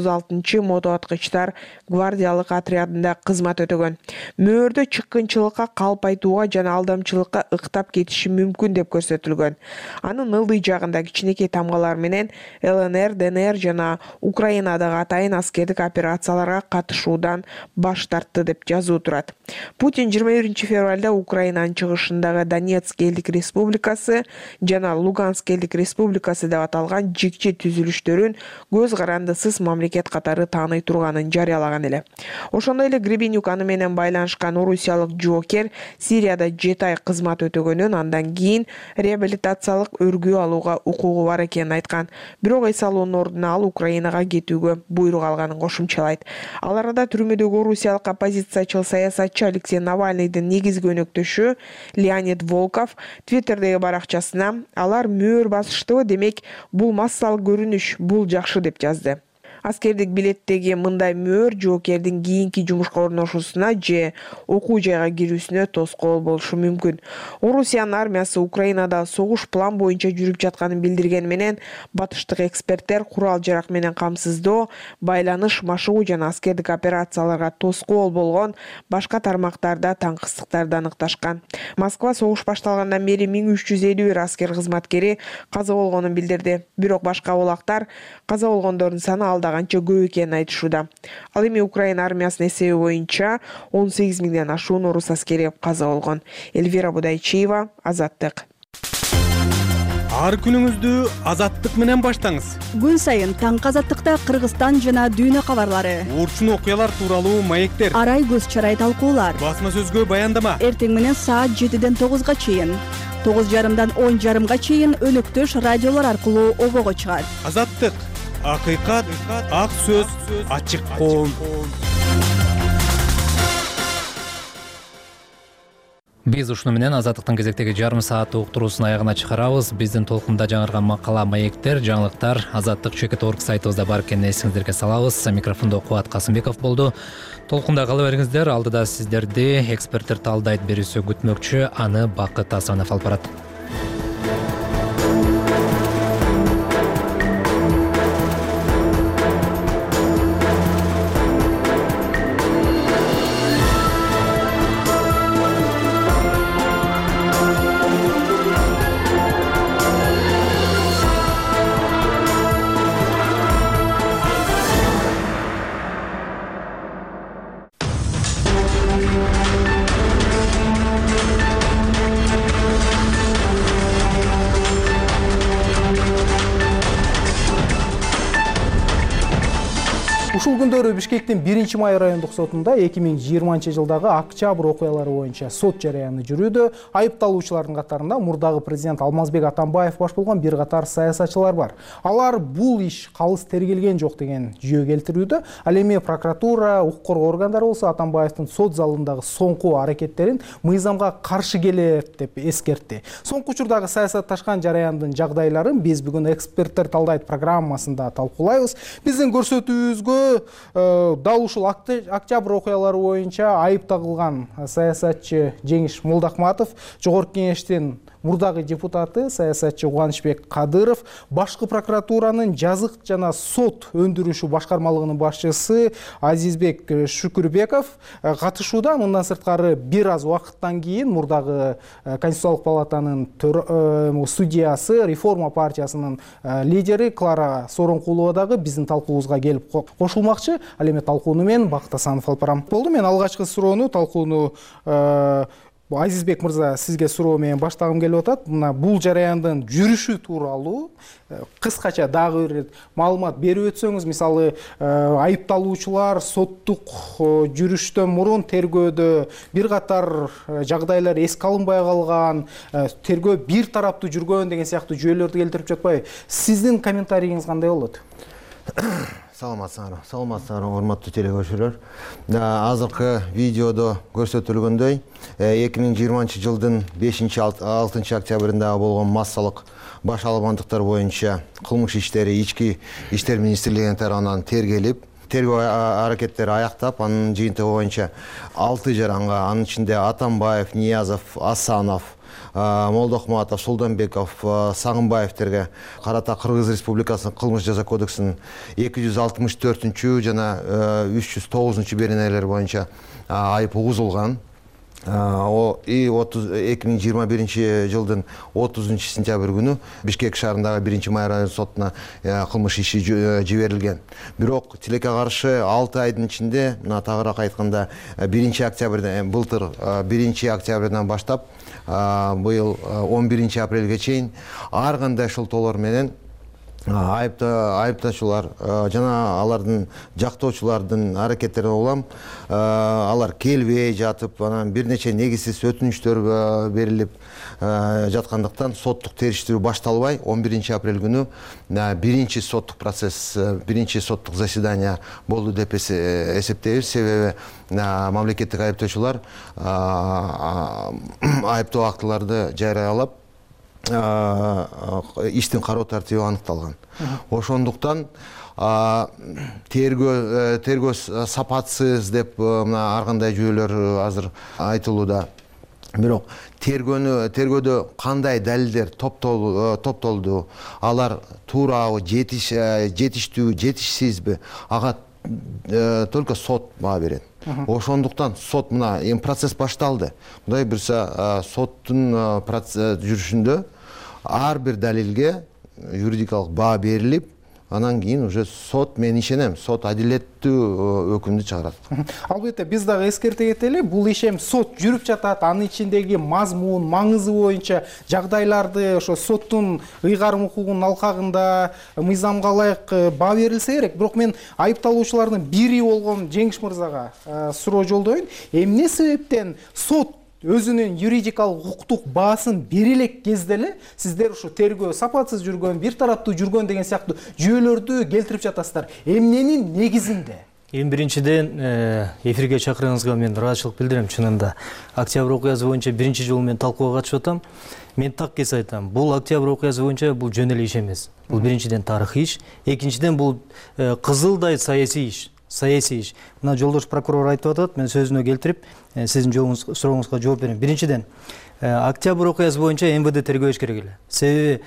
136 мотоаткычтар гвардиялык отрядында кызмат өтөгөн. Мөөрдө чыккынчылыкка, калп айтууга жана алдамчылыкка ыктап кетиши мүмкүн деп көрсөтүлгөн. Анын ылдый жагында кичинекей тамгалар менен ЛНР, ДНР жана Украинадагы атайын аскердик операцияларга катышуудан баш тартты деп жазуу турат. Путин 21 февралда Украинанын чыгышындагы Донецк элдик республикасы жана Луганск элдик республикасы деп аталган жикчи түзүлүштөрүн көз карандысыз мамлекет катары тааный турганын жарыялаган эле. Ошондой эле Гребенюк аны менен байланышкан орусиялык жоокер Сирияда 7 ай кызмат өтөгөнүн, андан кийин реабилитациялык өргүү алууга укугу бар экенин айткан. Бирок эс алуунун ордуна ал Украинага кетүүгө буйрук алганын кошумчалайт. Ал арада түрмөдөгү орусиялык оппозициячыл саясатчы Алексей Навальныйдын негизги өнөктөшү Леонид Волков Твиттердеги баракчасына алар мөөр басыштыбы, демек бул массалык көрүнүш, бул жакшы деп жазды. Аскердик билеттеги мындай мөөр жоокердин кийинки жумушка орношуусуна же окуу жайга кирүүсүнө тоскоол болушу мүмкүн. Орусиянын армиясы Украинада согуш план боюнча жүрүп жатканын билдирген менен батыштык эксперттер курал жарак менен камсыздоо, байланыш, машыгуу жана аскердик операцияларга тоскоол болгон башка тармактарда таңкыстыктарды аныкташкан. Москва согуш башталгандан бери 1351 аскер кызматкери каза болгонун билдирди. Бирок башка булактар каза болгондордун саны алда канча көп экенин айтышууда. Ал эми Украина армиясынын эсеби боюнча 18 000ден ашуун орус аскери каза болгон. Эльвира Будайчиева, Азаттык. ар күнүңүздү азаттык менен баштаңыз. Күн сайын таңкы азаттыкта Кыргызстан жана дүйнө кабарлары, Уурчун окуялар тууралуу маектер, арай көз чарай талкуулар, басма сөзгө баяндама. Эртең менен саат 7-ден 9-га чейин, 9:30-дан 10:30-га чейин өнөктөш радиолор аркылуу обого чыгат. Азаттык, акыйкат, ак сөз, ачык коом. Биз ушуну менен азаттыктын кезектеги жарым саат уктуруусун аягына чыгарабыз. Биздин толкунда жаңырган макала, маектер, жаңылыктар азаттык чекит орг сайтыбызда бар экенин эсиңиздерге салабыз. Микрофондо Кубат Касымбеков болду. Толкунда кала бериңиздер. Алдыда сиздерди эксперттер талдайт берүүсү күтмөкчү. Аны Бакыт Асанов алып барат. Ушул күндөрү Бишкектин 1-май райондук сотунда 2020 жылдагы октябрь окуялары боюнча сот жарыяны жүрүүдө. Айыпталуучулардын катарында мурдагы президент Алмазбек Атамбаев баш болгон бир катар саясатчылар бар. Алар бул иш калыс тергелген жок деген жүйө келтирүүдө. Ал эми прокуратура, укук коргоо органдары болсо Атамбаевдин сот залындагы соңку аракеттерин мыйзамга каршы келет деп эскертти. Соңку учурдагы саясатташкан жараяндын жагдайларын биз бүгүн эксперттер талдайт программасында талкуулайбыз. Биздин көрсөтүүбүзгө дал ушул октябрь окуялары боюнча айып тагылган саясатчы Жеңиш Молдахматов, Жогорку Кеңештин мурдагы депутаты саясатчы Кубанычбек Кадыров, башкы прокуратуранын жазык жана сот өндүрүшү башкармалыгынын башчысы Азизбек Шүкүрбеков катышууда. Мындан сырткары бир аз убакыттан кийин мурдагы Конституциялык палатанын судьясы, Реформа партиясынын лидери Клара Соронкулова дагы биздин талкуубузга келип кошулмакчы. Ал эми талкууну мен Бакыт Асанов алып барам. Болду, мен алгачкы суроону талкууну Азизбек мырза сизге суроо менен баштагым келип атат. Мына бул жараяндын жүрүшү тууралуу кыскача дагы бир маалымат берип өтсөңүз, мисалы айыпталуучулар соттук жүрүштөн мурун тергөөдө бир катар жагдайлар эске алынбай калган, тергөө бир тараптуу жүргөн деген сыяктуу жүйөлөрдү келтирип жатпайбы? Сиздин комментарийиңиз кандай болот? Саламатсыздар, урматтуу телекөрүүчүлөр. Азыркы видеодо көрсөтүлгөндөй 2020 жылдын 5-6 октябрында болгон массалык баш албандыктар боюнча кылмыш иштери Ички иштер министрлигинин тарабынан тергелип, тергөө аракеттери аяктап, анын жыйынтыгы боюнча 6 жаранга, анын ичинде Атамбаев, Ниязов, Асанов, Молдохматов, Сулданбеков, Сагынбаевтерге карата Кыргыз Республикасынын кылмыш жаза кодексинин 264 жана 309 беренелер боюнча айып угузулган. 2021 жылдын 30 сентябрь күнү Бишкек шаарындагы 1-май райондук сотуна кылмыш иши жиберилген. Бирок тилекке каршы 6 айдын ичинде, мына тагыраак айтканда 1 октябрдан, былтыр 1 октябрдан баштап быйыл 11 апрелге чейин ар кандай шылтоолор менен айыптачулар жана алардын жактоочулардын аракеттерине улам алар келбей жатып, анан бир нече негизсиз өтүнүчтөр берилип жаткандыктан соттук териштирүү башталбай 11 апрель күнү биринчи соттук процесс, биринчи соттук заседание болду деп эсептейбиз. Себеби мамлекеттик айыптоочулар айыптоо актыларды жарыялап иштин кароо тартиби аныкталган. Ошондуктан тергөө сапатсыз деп ар кандай жүйөлөр азыр айтылууда. Бирок тергөөдө кандай далилдер топтолду, алар туурабы, жетиштүү, жетишсизби, ага только сот баа берет. Ошондуктан сот мына процесс башталды. Мындай бирсе соттун жүрүшүндө ар бир далилге юридикалык баа берилип, анан кийин уже сот, мен ишенем, сот адилеттүү өкүмдү чыгарат. Албетте биз дагы эскерте кетели, бул иш эми сот жүрүп жатат, анын ичиндеги мазмун, маңызы боюнча жагдайларды ошо соттун ыйгарым укугунун алкагында мыйзамга ылайык баа берилсе керек. Бирок мен айыпталуучулардын бири болгон Жеңиш мырзага суроо жолдоюн. Эмне себептен сот өзүнүн юридикалык укуктук баасын бере элек кезде эле сиздер ушу тергөө сапатсыз жүргөн, бир тараптуу жүргөн деген сыяктуу жүйөлөрдү келтирип жатасыздар? Эмненин негизинде? Эң биринчиден эфирге чакырганыңызга мен ыраазычылык билдирем. Чынында октябрь окуясы боюнча биринчи жолу мен талкууга катышып атам. Мен так кес айтам, бул октябрь окуясы боюнча бул жөн эле иш эмес. Бул биринчиден тарыхый иш, экинчиден бул кызылдай саясий иш. Мына жолдош прокурор айтып атат, мен сөзүнө келтирип, сиздин сурооңузга жооп берем. Биринчиден, октябрь окуясы боюнча МВД тергөө керек эле. Себеби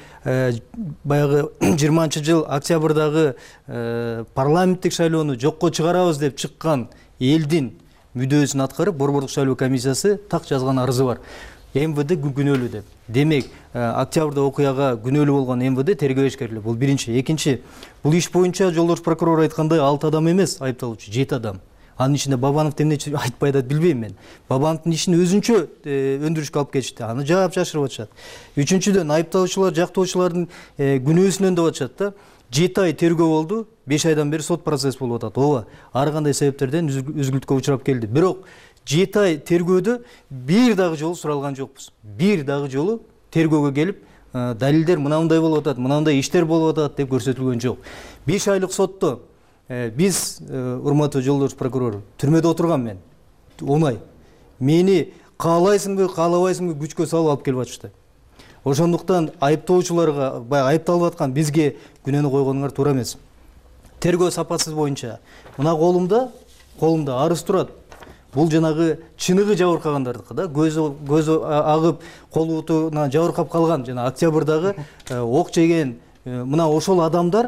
баягы 20-жыл октябрдагы парламенттик шайлоону жокко чыгарабыз деп чыккан элдин мүдөөсүн аткарып, Борбордук шайлоо комиссиясы так жазган арызы бар. МВД күнөөлүү деп. Демек, октябрда окуяга күнөөлүү болгон МВД тергөө керек эле. Бул биринчи. Экинчи, бул иш боюнча жолдош прокурор айткандай 6 адам эмес айыпталуучу, 7 адам. Анын ичинде Бабанов эмне айтпай да билбейм мен. Бабановдун ишин өзүнчө өндүрүшкө алып кетишти. Аны жаап жашырып атышат. Үчүнчүдөн айыпталуучулар жактоочулардын күнөөсүнөн деп атышат да. 7 ай тергөө болду, 5 айдан бери сот процесс болуп атат. Ооба, ар кандай себептерден үзгүлтүккө учурап келди. Бирок 7 ай тергөөдө бир дагы жолу суралган жокпуз. Бир дагы жолу тергөөгө келип, далилдер мынандай болуп атат, мынандай иштер болуп атат деп көрсөтүлгөн жок. 5 айлык сотто биз, урматтуу жолдош прокурор, түрмөдө отурган мен. Оңай. Мени каалайсыңбы, каалабайсыңбы күчкө салып алып келип атышты. Ошондуктан айыптоочуларга, баягы айыпталып аткан бизге күнөөнү койгонуңар туура эмес. Тергөө сапасыз боюнча мына колумда арыз турат. Бул жанагы чыныгы жабыркагандардыкы да, көзү агып, колутуна жабыркап калган жана октябрдагы ок жеген мына ошол адамдар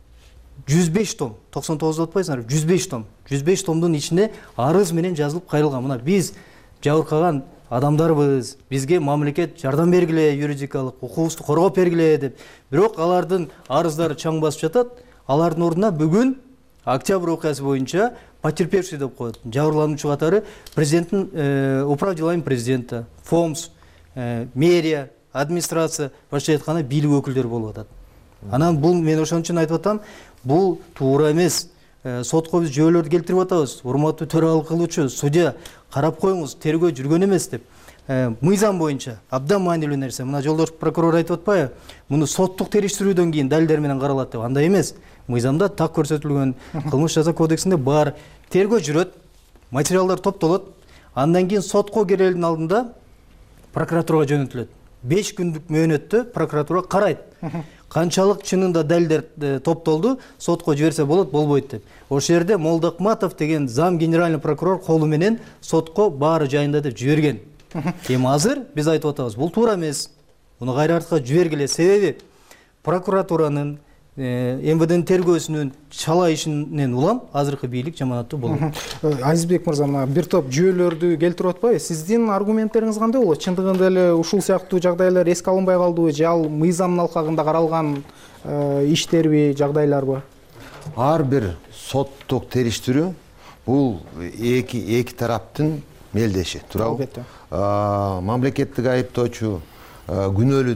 105 том, 99 деп атпайсыңарбы, 105 том. 105 томдун ичинде арыз менен жазылып кайрылган. Мына биз жабыркаган адамдарбыз, бизге мамлекет жардам бергиле, юридикалык укугубузду коргоп бергиле деп. Бирок алардын арыздары чаң басып жатат. Алардын ордуна бүгүн октябрь окуясы боюнча потерпевший деп коет. Жабырлануучу катары президенттин управ делами президента, ФОМС, мэрия, администрация, башка айтканда бийлик өкүлдөрү болуп атат. Анан бул мен ошон үчүн айтып атам, бул туура эмес. Сотко биз жүйөлөрдү келтирип атабыз. Урматтуу төралык кылуучу, судья, карап коюңуз, тергөө жүргөн эмес деп. Мыйзам боюнча абдан маанилүү нерсе. Мына жолдош прокурор айтып атпайбы? Муну соттук териштирүүдөн кийин далилдер менен каралат деп. Андай эмес. Мыйзамда так көрсөтүлгөн, кылмыш жаза кодексинде бар. Тергөө жүрөт, материалдар топтолот, андан кийин сотко кирердин алдында прокуратурага жөнөтүлөт. 5 күндүк мөөнөттө прокуратура карайт. Канчалык чынында далилдер топтолду, сотко жиберсе болот, болбойт деп. Ошол жерде Молдокматов деген зам генеральный прокурор колу менен сотко баары жайында деп жиберген. Эми азыр биз айтып атабыз, бул туура эмес. Муну кайра артка жибергиле, себеби прокуратуранын МВДнин тергөөсүнүн чала ишинен улам азыркы бийлик жаманаттуу болот. Азизбек мырза, мына бир топ жүйөлөрдү келтирип атпайбы? Сиздин аргументтериңиз кандай болот? Чындыгында эле ушул сыяктуу жагдайлар эске алынбай калдыбы же ал мыйзамдын алкагында каралган иштерби, жагдайларбы? Ар бир соттук териштирүү бул эки тараптын мелдеши, туурабы? Мамлекеттик айыптоочу күнөөлүү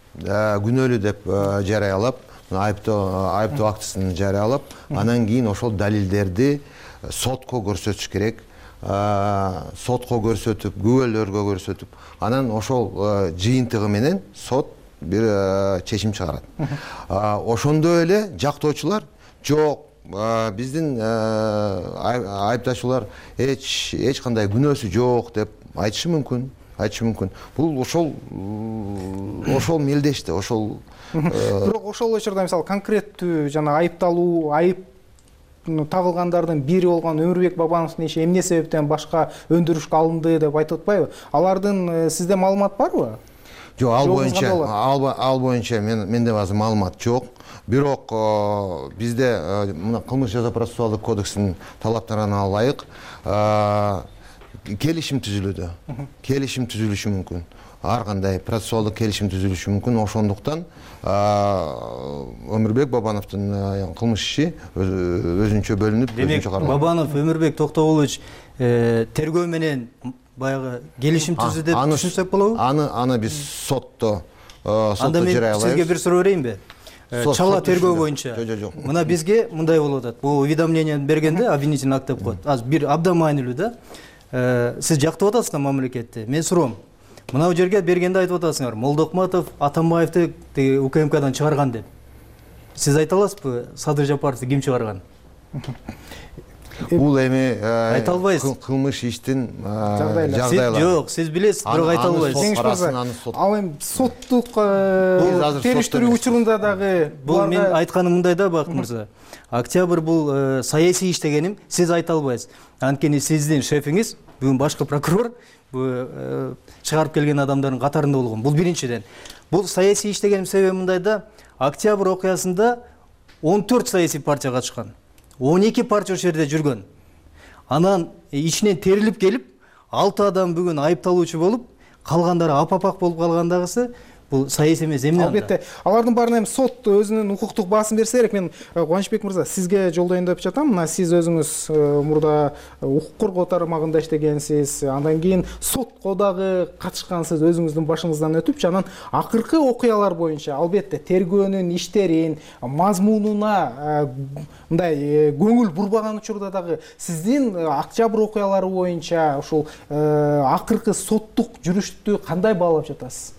деп жарыялап, айыптоо актысын жарыялап, анан кийин ошол далилдерди сотко көрсөтүш керек. Сотко көрсөтүп, күбөлөргө көрсөтүп, анан ошол жыйынтыгы менен сот бир чечим чыгарат. Ошондой эле жактоочулар жок, биздин айыпташуулар эч кандай күнөөсү жок деп айтышы мүмкүн. Бул ошол мелдеште, ошол. Бирок ошол учурда мисалы конкреттүү жана айыпталуу, айып тагылгандардын бири болгон Өмүрбек Бабановдун иши эмне себептен башка өндүрүшкө алынды деп айтып атпайбы? Алардын сизде маалымат барбы? Жок, ал боюнча менде азыр маалымат жок. Бирок бизде мына кылмыш жаза процессуалдык кодексинин талаптарына ылайык келишим түзүлүүдө. Келишим түзүлүшү мүмкүн. Ар кандай процессуалдык келишим түзүлүшү мүмкүн. Ошондуктан Өмүрбек Бабановдун кылмыш иши өзүнчө бөлүнүп, өзүнчө каралат. Бабанов Өмүрбек Токтогулович тергөө менен баягы келишим түздү деп түшүнсөк болобу? Аны биз сотто жарыялайбыз. Сизге бир суроо берейинби? Чала тергөө боюнча. Жок. Мына бизге мындай болуп атат. Бул уведомлениени бергенде обвинительный акт деп коет. Азыр бир абдан маанилүү да. Сиз жактап атасыздар мамлекетти. Мен суроом. Мына жерге бергенде айтып атасыңар, Молдокматов Атамбаевди УКМКдан чыгарган деп. Сиз айта аласызбы, Садыр Жапаровду ким чыгарган? Бул эми айта албайсыз. Кылмыш иштин жагдайлары. Жок, сиз билесиз, бирок айта албайсыз. Ал эми соттук териштирүү учурунда дагы бул мен айтканым мындай да, Бакыт мырза. Октябрь бул саясий иш дегеним сиз айта албайсыз. Анткени сиздин шефиңиз бүгүн башкы прокурор чыгарып келген адамдардын катарында болгон. Бул биринчиден. Бул саясий иш дегеним себеби мындай да, Октябрь окуясында 14 саясий партия катышкан. 12 партия ошол жерде жүргөн. Анан ичинен терилип келип, 6 адам бүгүн айыпталуучу болуп, калгандары апапак болуп калгандагысы бул саясий эмес. Эмне анда? Албетте, алардын баарына эми сот өзүнүн укуктук баасын берсе керек. Мен Кубанычбек мырза, сизге жолдоюн деп жатам. Мына сиз өзүңүз мурда укук коргоо тармагында иштегенсиз, андан кийин сотко дагы катышкансыз, өзүңүздүн башыңыздан өтүп, анан акыркы окуялар боюнча албетте тергөөнүн иштерин, мазмунуна мындай көңүл бурбаган учурда дагы сиздин Октябрь окуялары боюнча ушул акыркы соттук жүрүштү кандай баалап жатасыз?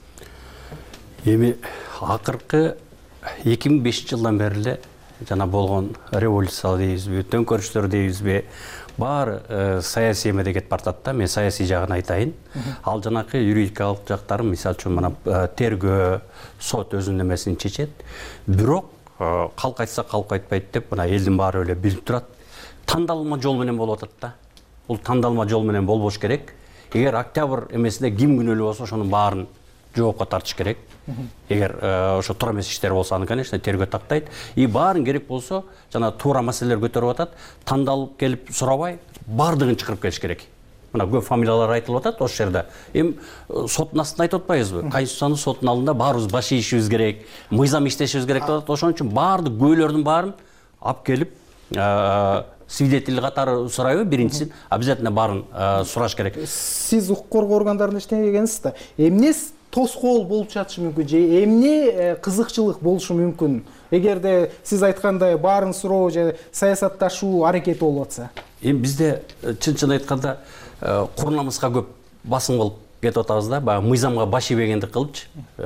Эми акыркы 2005 жылдан бери эле жана болгон революция дейбизби, төңкөрүштөр дейбизби, баары саясий эмеде кетип баратат да. Мен саясий жагын айтайын. Ал жанакы юридикалык жактарын, мисалы үчүн мына тергөө, сот өзүнүн эмесин чечет. Бирок калк айтса калк айтпайт деп мына элдин баары эле билип турат. Тандалма жол менен болуп атат да. Бул тандалма жол менен болбош керек. Эгер Октябрь эмесинде ким күнөөлүү болсо, ошонун баарын жоопко тартыш керек. Эгер ошо туура эмес иштер болсо, аны конечно тергөө тактайт. И баарын керек болсо, жана туура маселелер көтөрүп атат, тандалып келип сурабай, бардыгын чыгарып келиш керек. Мына көп фамилиялар айтылып атат ошол жерде. Эми соттун астында айтып атпайбызбы? Конституциянын соттун алдында баарыбыз баш ийишибиз керек, мыйзам иштешибиз керек деп атат. Ошон үчүн баардык күбөлөрдүн баарын алып келип, свидетель катары сурайбы? Биринчисин обязательно баарын сураш керек. Сиз укук коргоо органдарында иштегенсиз да. Эмне тоскоол болуп жатышы мүмкүн же эмне кызыкчылык болушу мүмкүн? Эгерде сиз айткандай баарын суроо же саясатташуу аракети болуп атса? Эми бизде чын айтканда курунамызга көп басым болуп кетип атабыз да, баягы мыйзамга баш ийбегендик кылычы.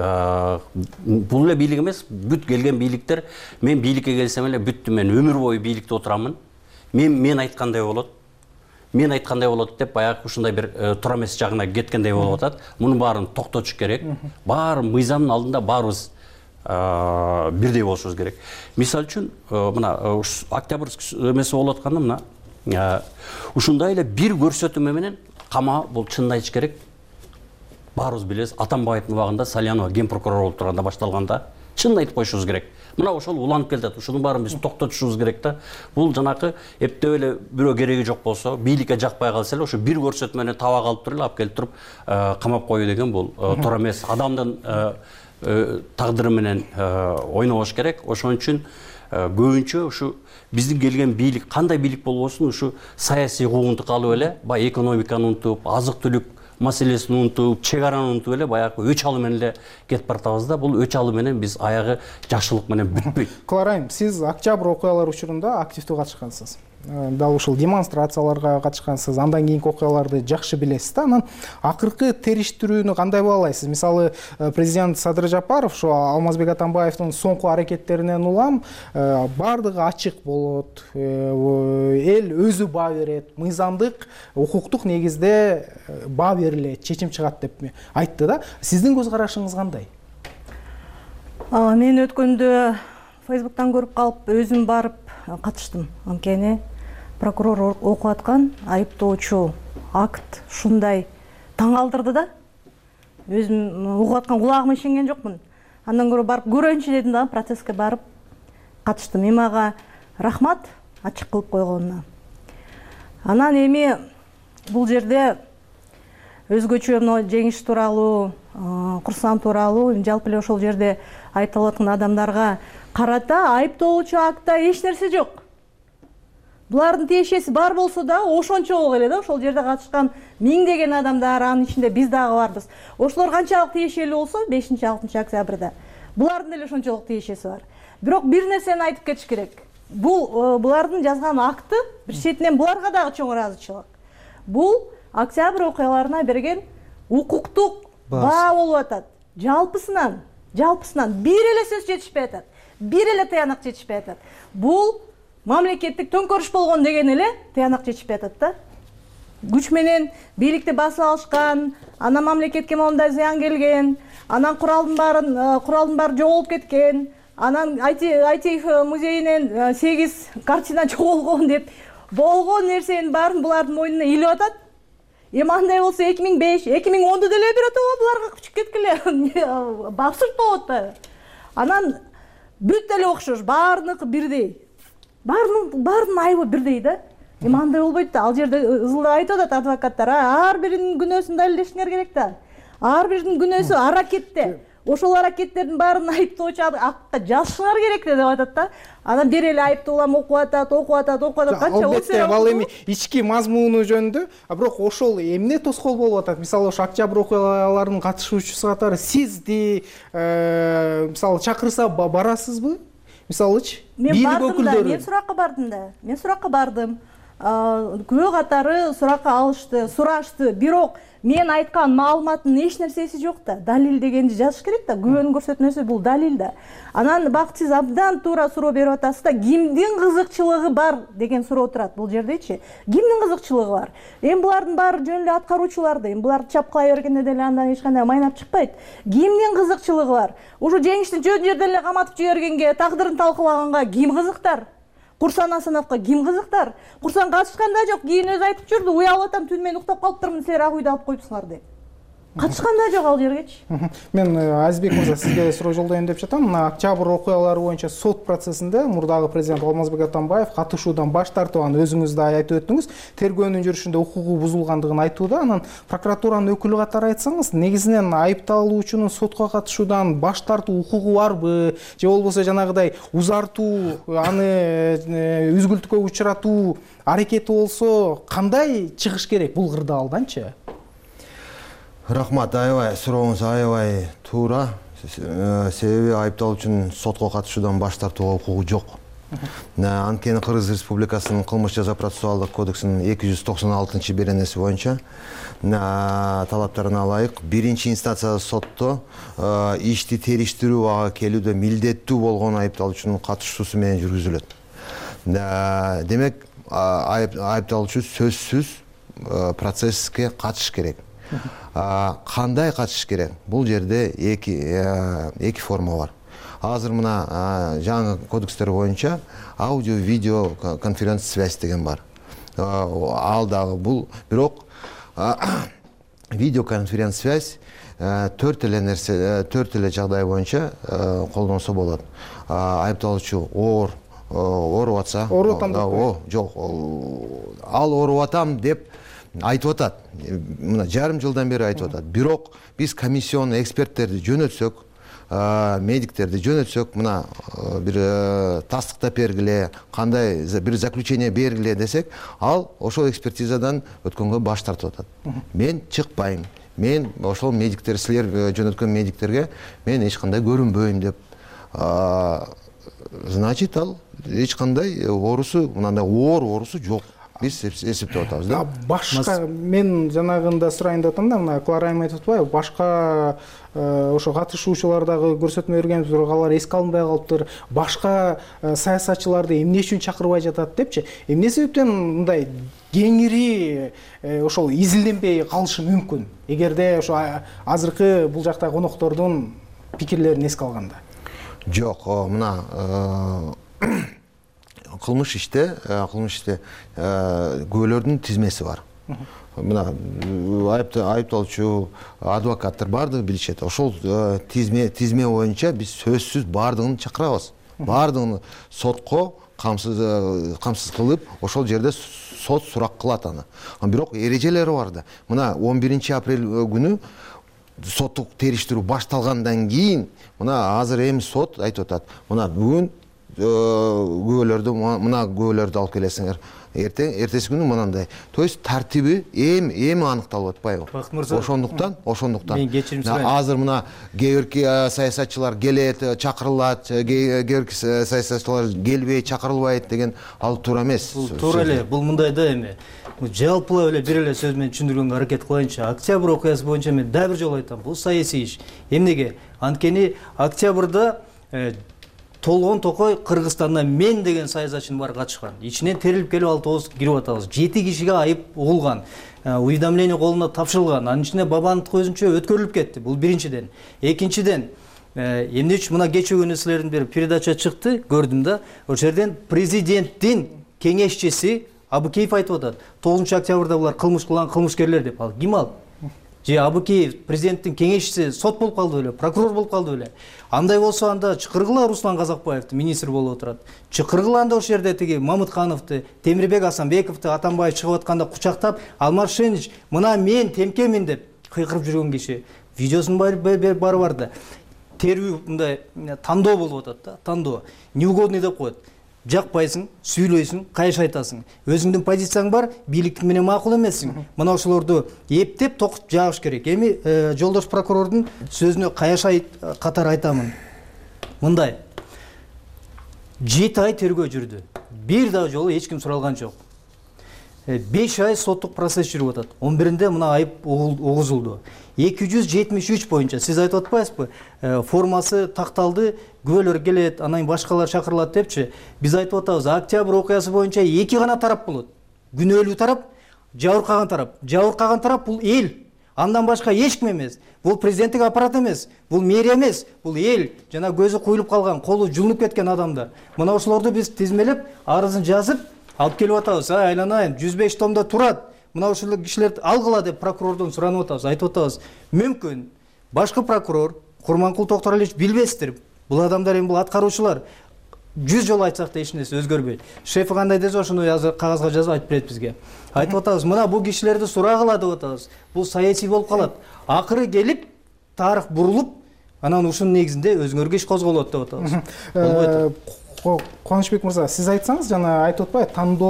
Бул эле бийлик эмес, бүт келген бийликтер, мен бийликке келсем эле бүттү, мен өмүр бою бийликте отурамын. Мен айткандай болот. Мен айткандай болот деп баягы ушундай бир туура эмес жагына кеткендей болуп атат. Мунун баарын токтотуш керек. Баары мыйзамдын алдында баарыбыз бирдей болушубуз керек. Мисалы үчүн, мына Октябрьский эмеси болуп атканда мына ушундай эле бир көрсөтмө менен кама бул чынын айтыш керек. Баарыбыз билебиз, Атамбаевдин убагында Салянова ген прокурор болуп турганда башталганда чынын айтып коюшубуз керек. Мына ошол уланып келатат. Ушунун баарын биз токтотушубуз керек да. Бул жанакы эптеп эле бирөө кереги жок болсо, бийликке жакпай калса эле ошо бир көрсөтмөнү таба калып туруп эле алып келип туруп камап коюу деген бул туура эмес. Адамдын тагдыры менен ойнобош керек. Ошон үчүн көбүнчө ушу биздин келген бийлик кандай бийлик болбосун, ушу саясий куугунтукка алып эле, баягы экономиканы унутуп, азык-түлүк маселесин унутуп, чек араны унутуп эле баягы өч алуу менен эле кетип баратабыз да. Бул өч алуу менен биз аягы жакшылык менен бүтпөйт. Кларайым, сиз Октябрь окуялары учурунда активдүү катышкансыз. Дал ушул демонстрацияларга катышкансыз, андан кийинки окуяларды жакшы билесиз да. Анан акыркы териштирүүнү кандай баалайсыз? Мисалы, президент Садыр Жапаров ошо Алмазбек Атамбаевдин соңку аракеттеринен улам бардыгы ачык болот, эл өзү баа берет, мыйзамдык, укуктук негизде баа берилет, чечим чыгат деп айтты да. Сиздин көз карашыңыз кандай? Мен өткөндө Facebook'тан көрүп калып, өзүм барып катыштым. Анткени прокурор окуп аткан айыптоочу акт ушундай таң калтырды да. Өзүм угуп аткан кулагыма ишенген жокмун. Андан көрө барып көрөйүнчү дедим да, процесске барып катыштым. Эми ага рахмат ачык кылып койгонуна. Анан эми бул жерде өзгөчө мына жеңиш тууралуу, курсан тууралуу жалпы эле ошол жерде айтылып аткан адамдарга карата айыптоочу актта эч нерсе жок. Булардын тиешеси бар болсо да ошончолук эле да ошол жерде катышкан миңдеген адамдар, анын ичинде биз дагы барбыз. Ошолор канчалык тиешелүү болсо 5-6 октябрда булардын деле ошончолук тиешеси бар. Бирок бир нерсени айтып кетиш керек. Булардын жазган акты бир четинен буларга дагы чоң ыраазычылык. Бул октябрь окуяларына берген укуктук баа болуп атат. Жалпысынан бир эле сөз жетишпей атат. Бир эле тыянак жетишпей атат. Бул мамлекеттик төңкөрүш болгон деген эле тыянак жетишпей атат да. Күч менен бийликти басып алышкан, анан мамлекетке моундай зыян келген, анан куралдын баары жоголуп кеткен, анан ITF музейинен 8 картина жоголгон деп болгон нерсенин баарын булардын мойнуна илип атат. Эми андай болсо 2005, 2010 деле биротоло буларга күчүп кеткиле. Абсурд болуп атпайбы? Анан бүт эле окшош, баарыныкы бирдей. Баарынын айыбы бирдей да. Эми андай болбойт да. Ал жерде ызылдап айтып атат адвокаттар, ар биринин күнөөсүн далилдешиңер керек да. Ар биринин күнөөсү аракетте. Ошол аракеттердин баарын айыптоочу акка жазышыңар керек деп атат да. Анан бир эле айыптуулам окуп атат. Канча албетте ал эми ички мазмуну жөнүндө, бирок ошол эмне тоскоол болуп атат? Мисалы ошо октябрь окуяларынын катышуучусу катары сизди мисалы чакырса барасызбы? Мисалычы, бийлик өкүлдөрү. Мен суракка бардым. Күбө катары суракка алышты, сурашты. Бирок мен айткан маалыматтын эч нерсеси жок да. Далил дегенди жазыш керек да. Күбөнүн көрсөтмөсү бул далил да. Анан бактсыз абдан туура суроо берип атасыз да. Кимдин кызыкчылыгы бар деген суроо турат бул жердечи. Кимдин кызыкчылыгы бар? Эми булардын баары жөн эле аткаруучуларды, эми буларды чапкылай бергенде деле андан эч кандай майнап чыкпайт. Кимдин кызыкчылыгы бар? Ушу жеңиштин жөн жерден эле каматып жибергенге, тагдырын талкуулаганга ким кызыктар? Курсан Асановго ким кызыктар? Курсан катышкан да жок, кийин өзү айтып жүрдү, уялып атам, түн менен уктап калыптырмын, силер ак үйдө алып коюпсуңар деп. Катышкан да жок ал жергечи. Мен Азизбек мырза сизге суроо жолдоюн деп жатам. Мына октябрь окуялары боюнча сот процессинде мурдагы президент Алмазбек Атамбаев катышуудан баш тартып, аны өзүңүз да айтып өттүңүз, тергөөнүн жүрүшүндө укугу бузулгандыгын айтууда. Анан прокуратуранын өкүлү катары айтсаңыз, негизинен айыпталуучунун сотко катышуудан баш тартуу укугу барбы, же болбосо жанагыдай узартуу, аны үзгүлтүккө учуратуу аракети болсо кандай чыгыш керек бул кырдаалданчы? Рахмат, аябай сурооңуз аябай туура. Себеби айыпталуучунун сотко катышуудан баш тартууга укугу жок. Анткени Кыргыз Республикасынын кылмыш жаза процессуалдык кодексинин 296-беренеси боюнча талаптарына ылайык биринчи инстанциялык сотто ишти териштирүү, ага келүүдө милдеттүү болгон айыпталуучунун катышуусу менен жүргүзүлөт. Демек, айыпталуучу сөзсүз процесске катышыш керек. Кандай катышыш керек? Бул жерде эки форма бар. Азыр мына жаңы кодекстер боюнча аудио, видео, конференц связь деген бар. Ал дагы бул, бирок видео конференц связь төрт эле жагдай боюнча колдонсо болот. Айыпталуучу ооруп атса, жок, ал ооруп атам деп айтып атат. Мына жарым жылдан бери айтып атат. Бирок биз комиссионный эксперттерди жөнөтсөк, медиктерди жөнөтсөк, мына бир тастыктап бергиле, кандай бир заключение бергиле десек, ал ошол экспертизадан өткөнгө баш тартып атат. Мен чыкпайм. Мен ошол медиктер, силер жөнөткөн медиктерге мен эч кандай көрүнбөйм деп. Значит, ал эч кандай оорусу, мындай оорусу жок. Биз эсептеп атабыз да. Башка мен жанагында сурайын деп атам да, мына Клара айым айтып атпайбы, башка ошо катышуучулар дагы көрсөтмө бергенбиз, бирок алар эске алынбай калыптыр. Башка саясатчыларды эмне үчүн чакырбай жатат депчи? Эмне себептен мындай кеңири ошол изилденбей калышы мүмкүн? Эгерде ошо азыркы бул жакта коноктордун пикирлерин эске алганда. Жок, мына кылмыш иште күбөлөрдүн тизмеси бар. Мына айыпталуучу адвокаттар барды билишет. Ошол тизме боюнча биз сөзсүз бардыгын чакырабыз. Бардыгын сотко камсыз кылып ошол жерде сот сурак кылат аны. Бирок эрежелери бар да. Мына 11 апрель күнү соттук териштирүү башталгандан кийин мына азыр эми сот айтып атат. Мына бүгүн мына күбөлөрдү алып келесиңер. Эртеси күнү мынандай. То есть тартиби эми аныкталып атпайбы? Ошондуктан мен кечирим сурайм. Азыр мына кээ саясатчылар келет, чакырылат, кээ саясатчылар келбей, чакырылбайт деген ал туура эмес. Бул туура эле, бул мындай да эми. Жалпылап эле бир эле сөз менен түшүндүргөнгө аракет кылайынчы. Октябрь окуясы боюнча мен дагы бир жолу айтам. Бул саясий иш. Эмнеге? Анткени октябрда толгон токой Кыргызстандан мен деген саясатчынын баары катышкан. Ичинен терилип келип 6-9 кирип атабыз. 7 кишиге айып угулган. Уведомление колуна тапшырылган. Анын ичинде Бабановдук өзүнчө өткөрүлүп кетти. Бул биринчиден. Экинчиден, эмне үчүн мына кечээ күнү силердин бир передача чыкты, көрдүм да. Ошол жерден президенттин кеңешчиси Абыкеев айтып атат. 9 октябрда булар кылмыш кылган кылмышкерлер деп. Ал ким ал? Же Абыкеев президенттин кеңешчиси сот болуп калды беле, прокурор болуп калды беле? Андай болсо анда чакыргыла Руслан Казакбаевди, министр болуп отурат. Чакыргыла анда ошол жерде тиги Мамыткановду, Темирбек Асанбековду Атамбаев чыгып атканда кучактап, Алмашевич, мына мен темкемин деп кыйкырып жүргөн киши. Видеосунун баары бар да. Терүү мындай тандоо болуп атат да, тандоо. Неугодный деп коет. Жакпайсың, сүйлөйсүң, кайыш айтасың. Өзүңдүн позицияң бар, бийликтин менен макул эмессиң. Мына ошолорду эптеп токуп жагыш керек. Эми жолдош прокурордун сөзүнө кайыш катары айтамын. Мындай. 7 ай тергөө жүрдү. Бир да жолу эч ким суралган жок. 5 ай соттук процесс жүрүп атат. 11-нде мына айып угузулду. 273 боюнча сиз айтып атпайсызбы? Формасы такталды, күбөлөр келет, анан башкалар чакырылат депчи. Биз айтып атабыз, октябрь окуясы боюнча 2 гана тарап болот. Күнөөлүү тарап, жабыркаган тарап. Жабыркаган тарап бул эл. Андан башка эч ким эмес. Бул президенттик аппарат эмес, бул мэрия эмес, бул эл. Жана көзү куюлуп калган, колу жулунуп кеткен адамдар. Мына ошолорду биз тизмелеп, арызын жазып, алып келип атабыз. Айланайын, 105 томдо турат. Мына ошол кишилерди алгыла деп прокурордон суранып атабыз, айтып атабыз. Мүмкүн башкы прокурор Курманкул Токторалиевич билбестир. Бул адамдар эми бул аткаруучулар. 100 жолу айтсак да эч нерсе өзгөрбөйт. Шефи кандай десе ошону кагазга жазып айтып берет бизге. Айтып атабыз, мына бул кишилерди сурагыла деп атабыз. Бул саясий болуп калат. Акыры келип тарых бурулуп, анан ушунун негизинде өзүңөргө иш козголот деп атабыз. Кубанычбек мырза, сиз айтсаңыз, жана айтып атпайбы,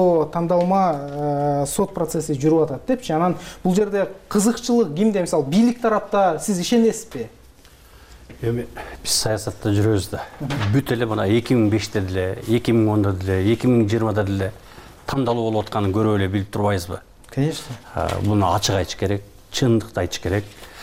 тандалма сот процесси жүрүп атат депчи. Анан бул жерде кызыкчылык кимде? Мисалы, бийлик тарапта сиз ишенесизби? Эми биз саясатта жүрөбүз да. Бүт эле мына 2005-те деле, 2010-да деле, 2020-да деле тандалуу болуп атканын көрүп эле билип турбайбызбы? Конечно. Буну ачык айтыш керек, чындыкты айтыш керек.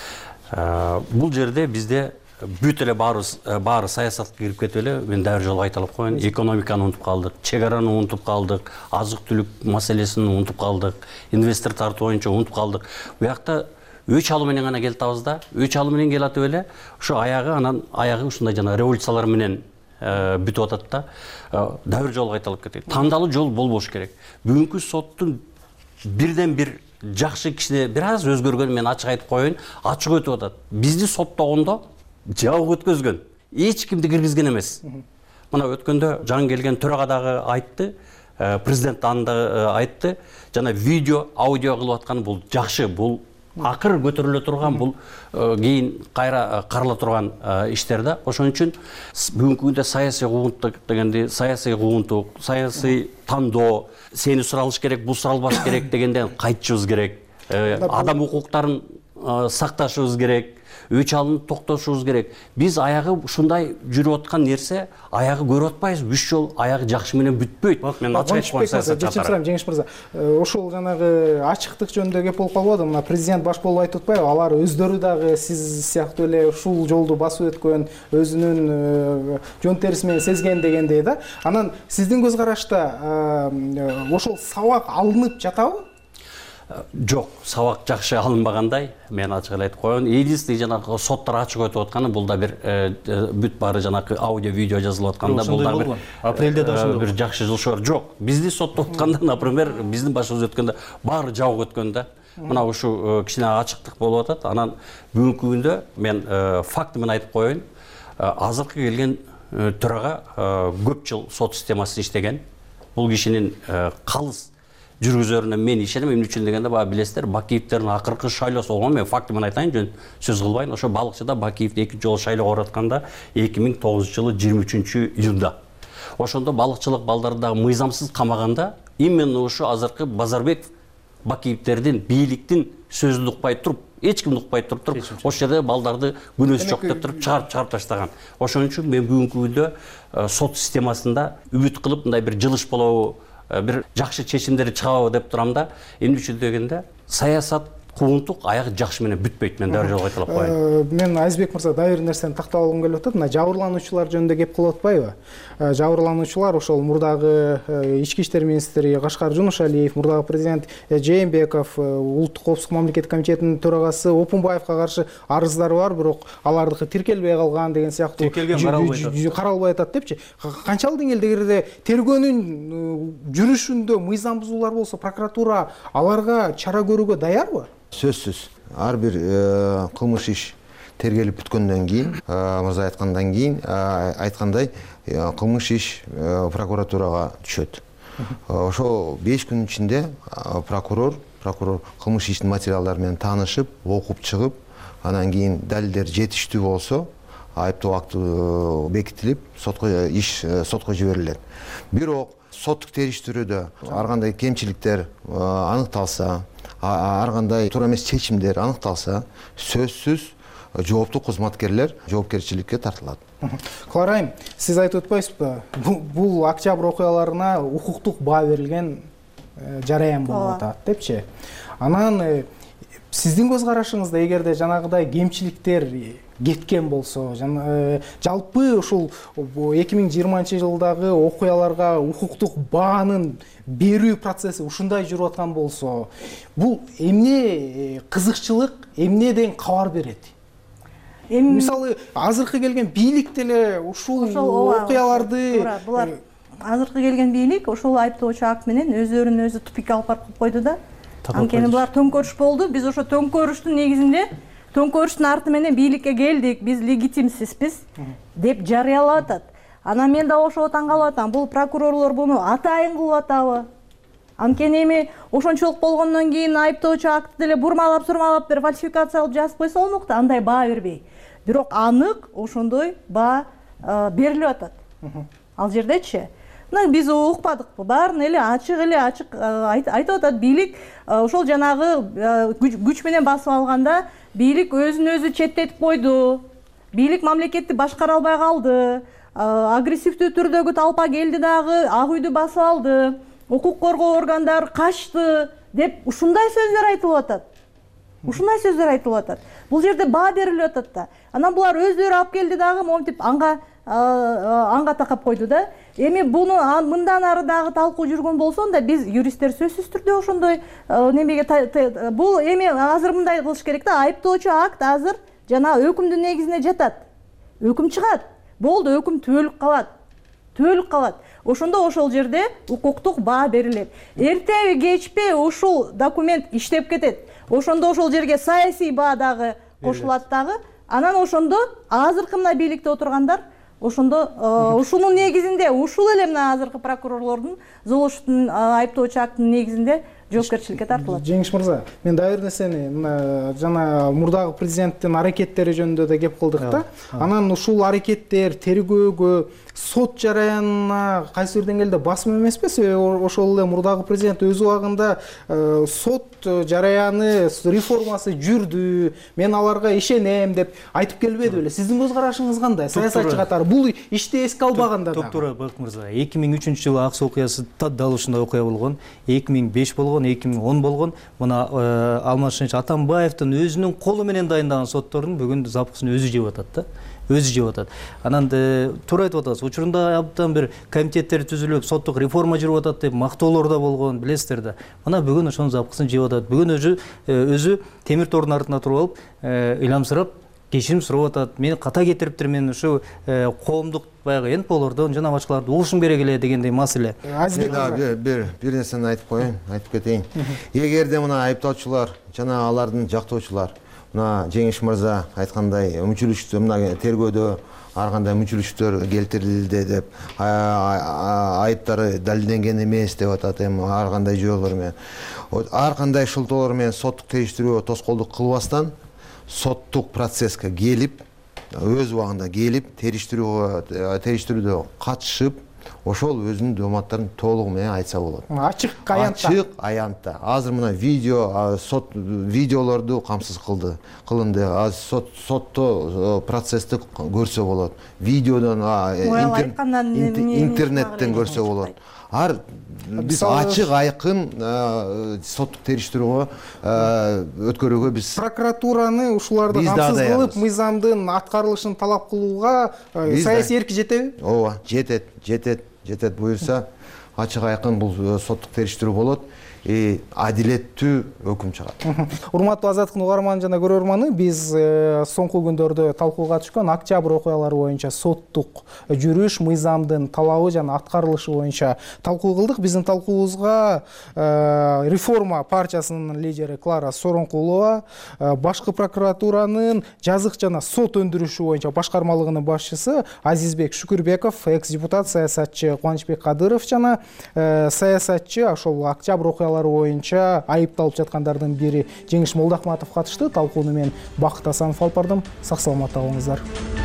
Бул жерде бизде бүт эле баары саясатка кирип кетип эле, мен дагы жолу айталып коеюн, экономиканы унутуп калдык, чек араны унутуп калдык, азык-түлүк маселесин унутуп калдык, инвестор тартуу боюнча унутуп калдык. Буякта өч алуу менен гана келатабыз да, өч алуу менен келатып эле, ошо аягы ушундай жана революциялар менен бүтүп атат да. Дагы бир жолу айталып кетейин. Тандалуу жол болбош керек. Бүгүнкү соттун бирден бир жакшы кишине бир аз өзгөргөнүн мен ачык айтып коеюн, ачык өтүп атат. Бизди соттогондо жабык өткөзгөн, эч кимди киргизген эмес. Мына өткөндө жаңы келген төрага дагы айтты, президент анда айтты, жана видео, аудио кылып атканы бул жакшы, бул акыр көтөрүлө турган, бул кийин кайра карала турган иштер да. Ошон үчүн бүгүнкү күндө саясий куугунтук дегенде, саясий куугунтук, саясий тандоо, сени суралыш керек, бул суралбаш керек дегенден кайтышыбыз керек. Адам укуктарын сакташыбыз керек. Өч алууну токтотушубуз керек. Биз аягы ушундай жүрүп аткан нерсе, аягы көрүп атпайбыз. 3 жол аягы жакшы менен бүтпөйт. Мен ачык айтып Жеңиш мырза, ошол жанагы ачыктык жөнүндө кеп болуп калбады. Мына президент баш болуп айтып атпайбы? Алар өздөрү дагы сиз сыяктуу эле ушул жолду басып өткөн, өзүнүн жон териси менен сезген дегендей да. Анан сиздин көз карашта ошол сабак алынып жатабы? Жок, сабак жакшы алынбагандай, мен ачык айтып коеюн. Единственный жанагы соттор ачык өтүп атканы, бул да бир бүт баары жанагы аудио, видео жазылып атканда, бул да бир апрелде да ошондой бир жакшы жылшор жок. Бизди соттоп атканда, например, биздин башыбыз өткөндө баары жабык өткөн да. Мына ушу кичине ачыктык болуп атат. Анан бүгүнкү күндө мен факт менен айтып коеюн. Азыркы келген төрага көп жыл сот системасы иштеген. бул кишинин калыс жүргүзөрүнө мен ишенем. Эмне үчүн дегенде баягы билесиздер, Бакиевдердин акыркы шайлоосу болгон. Мен фактымын айтайын, жөн сөз кылбайын. Ошо балыкчыда Бакиевди 2 жолу шайлоого баратканда 2009-жылы 23-июнда. Ошондо балыкчылык балдарды дагы мыйзамсыз камаганда именно ошо азыркы Базарбеков Бакиевдердин бийликтин сөзүн укпай туруп, эч кимди укпай туруп ошол жерде балдарды күнөөсү жок деп туруп чыгарып таштаган. Ошон үчүн мен бүгүнкү күндө сот системасында үмүт кылып мындай бир жылыш болобу, бир жакшы чечимдер чыгабы деп турам да. Эмне үчүн дегенде саясат куугунтук аягы жакшы менен бүтпөйт. Мен дагы жолго айтылып коеюн. Мен Айзбек мырза дагы бир нерсени тактап алгым келип атат. Мына жабырлануучулар жөнүндө кеп кылып атпайбы? Жабырлануучулар ошол мурдагы ички иштер министри Кашкар Жунушалиев, мурдагы президент Жээнбеков, улуттук коопсуздук мамлекеттик комитетинин төрагасы Опунбаевга каршы арыздары бар, бирок алардыкы тиркелбей калган деген сыяктуу каралбай атат депчи. Канчалык деңгээлде тергөөнүн жүрүшүндө мыйзам бузуулар болсо, прокуратура аларга чара көрүүгө даярбы? Сөзсүз. Ар бир кылмыш иш тергелип бүткөндөн кийин, мырза айткандан кийин, айткандай кылмыш иш прокуратурага түшөт. Ошо 5 күн ичинде прокурор кылмыш иштин материалдары менен таанышып, окуп чыгып, анан кийин далилдер жетиштүү болсо, айыптоо акты бекитилип, сотко жиберилет. Бирок соттук териштирүүдө ар кандай кемчиликтер аныкталса, ар кандай туура эмес чечимдер аныкталса, сөзсүз жооптуу кызматкерлер жоопкерчиликке тартылат. Клара айым, сиз айтып өтпөйсүзбү? Бул октябрь окуяларына укуктук баа берилген жараян болуп атат депчи. Анан сиздин көз карашыңызда эгерде жанагыдай кемчиликтер кеткен болсо, жалпы ушул 2020-жылдагы окуяларга укуктук баанын берүү процесси ушундай жүрүп аткан болсо, бул эмне кызыкчылык, эмнеден кабар берет? Мисалы, азыркы келген бийлик деле ушул окуяларды азыркы келген бийлик ошол айыптоочу акт менен өздөрүн өзү тупикке алып барып койду да. Анткени булар төңкөрүш болду. Биз ошо төңкөрүштүн негизинде, төңкөрүштүн арты менен бийликке келдик, биз легитимсизбиз деп жарыялап атат. Анан мен да ошого таң калып атам. Бул прокурорлор буну атайын кылып атабы? Анткени эми ошончолук болгондон кийин айыптоочу актты деле бурмалап-сурмалап бир фальсификация кылып жазып койсо болмокта, андай баа бербей. Бирок анык ошондой баа берилип атат. Ал жердечи биз укпадыкпы? Баарын эле ачык айтып атат. Бийлик ошол жанагы күч менен басып алганда бийлик өзүн өзү четтетип койду. Бийлик мамлекетти башкара албай калды. Агрессивдүү түрдөгү талпа келди дагы, ак үйдү басып алды. Укук коргоо органдары качты деп ушундай сөздөр айтылып атат. Бул жерде баа берилип атат да. Анан булар өздөрү алып келди дагы монтип анга такап койду да. Эми буну мындан ары дагы талкуу жүргөн болсо да биз юристтер сөзсүз түрдө ошондой немеге бул эми азыр мындай кылыш керек да. Айыптоочу акт азыр жана өкүмдүн негизине жатат. Өкүм чыгат. Болду, өкүм түбөлүк калат. Ошондо ошол жерде укуктук баа берилет. Эртеби кечпи ушул документ иштеп кетет. Ошондо ошол жерге саясий баа дагы кошулат дагы. Анан ошондо азыркы мына бийликте отургандар ошондо ушунун негизинде, ушул эле мына азыркы прокурорлордун Золушевдун айыптоочу актынын негизинде жоопкерчиликке тартылат. Жеңиш мырза, мен дагы бир нерсени мына жана мурдагы президенттин аракеттери жөнүндө да кеп кылдык да. Анан ушул аракеттер тергөөгө, сот жараянына кайсы бир деңгээлде басым эмеспи? Ошол эле мурдагы президент өз убагында сот жараяны реформасы жүрдү, мен аларга ишенем деп айтып келбеди беле? Сиздин көз карашыңыз кандай? Саясатчы катары бул ишти эске албаганда да. Туура Бак мырза, 2003-жылы Аксу окуясы дал ушундай окуя болгон, 2005 болгон, 2010 болгон. Мына Алмазбек Атамбаевдин өзүнүн колу менен дайындаган соттордун бүгүн запысын өзү жеп атат да. Анан туура айтып атасыз. Учурунда абдан бир комитеттер түзүлүп, соттук реформа жүрүп атат деп мактоолор да болгон, билесиздер да. Мына бүгүн ошонун запысын жеп атат. Бүгүн өзү темир тордун артына туруп алып, ыйламсырап кечирим сурап атат. Мени ката кетириптир, мен ушу коомдук баягы НПОлордон жана башкаларды угушуң керек эле дегендей маселе. Бир нерсени айтып коеюн, айтып кетейин. Эгерде мына айыптоочулар жана алардын жактоочулар мына Жеңиш мырза айткандай мүчүлүштүү мына тергөөдө ар кандай мүчүлүштөр келтирилди деп айыптары далилденген эмес деп атат. Эми ар кандай жолдор менен ар кандай шылтоолор менен соттук териштирүүгө тоскоолдук кылбастан соттук процесске келип өз убагында келип териштирүүдө катышып ошол өзүнүн дооматтарын толугу менен айтса болот. Ачык аянтта. Ачык аянтта. Азыр мына сот видеолорду камсыз кылынды. Азыр сотто процессти көрсө болот. Видеодон интернеттен көрсө болот. Биз ачык айкын соттук териштирүүгө өткөрүүгө биз прокуратураны ушуларды камсыз кылып мыйзамдын аткарылышын талап кылууга саясий эрки жетеби? Ооба, жетет буюрса ачык айкын бул соттук териштирүү болот. Адилеттүү өкүм чыгат. Урматтуу Азаттыктын угарманы жана көрөрманы, биз соңку күндөрдө талкууга түшкөн октябрь окуялары боюнча соттук жүрүш, мыйзамдын талабы жана аткарылышы боюнча талкуу кылдык. Биздин талкуубузга реформа партиясынын лидери Клара Сооронкулова, башкы прокуратуранын жазык жана сот өндүрүшү боюнча башкармалыгынын башчысы Азизбек Шүкүрбеков, экс-депутат саясатчы Кубанычбек Кадыров жана саясатчы ошол октябрь окуялары боюнча айыпталып жаткандардын бири Жеңиш Молдохматов катышты. Талкууну мен Бакыт Асанов алып бардым. Сак саламатта болуңуздар.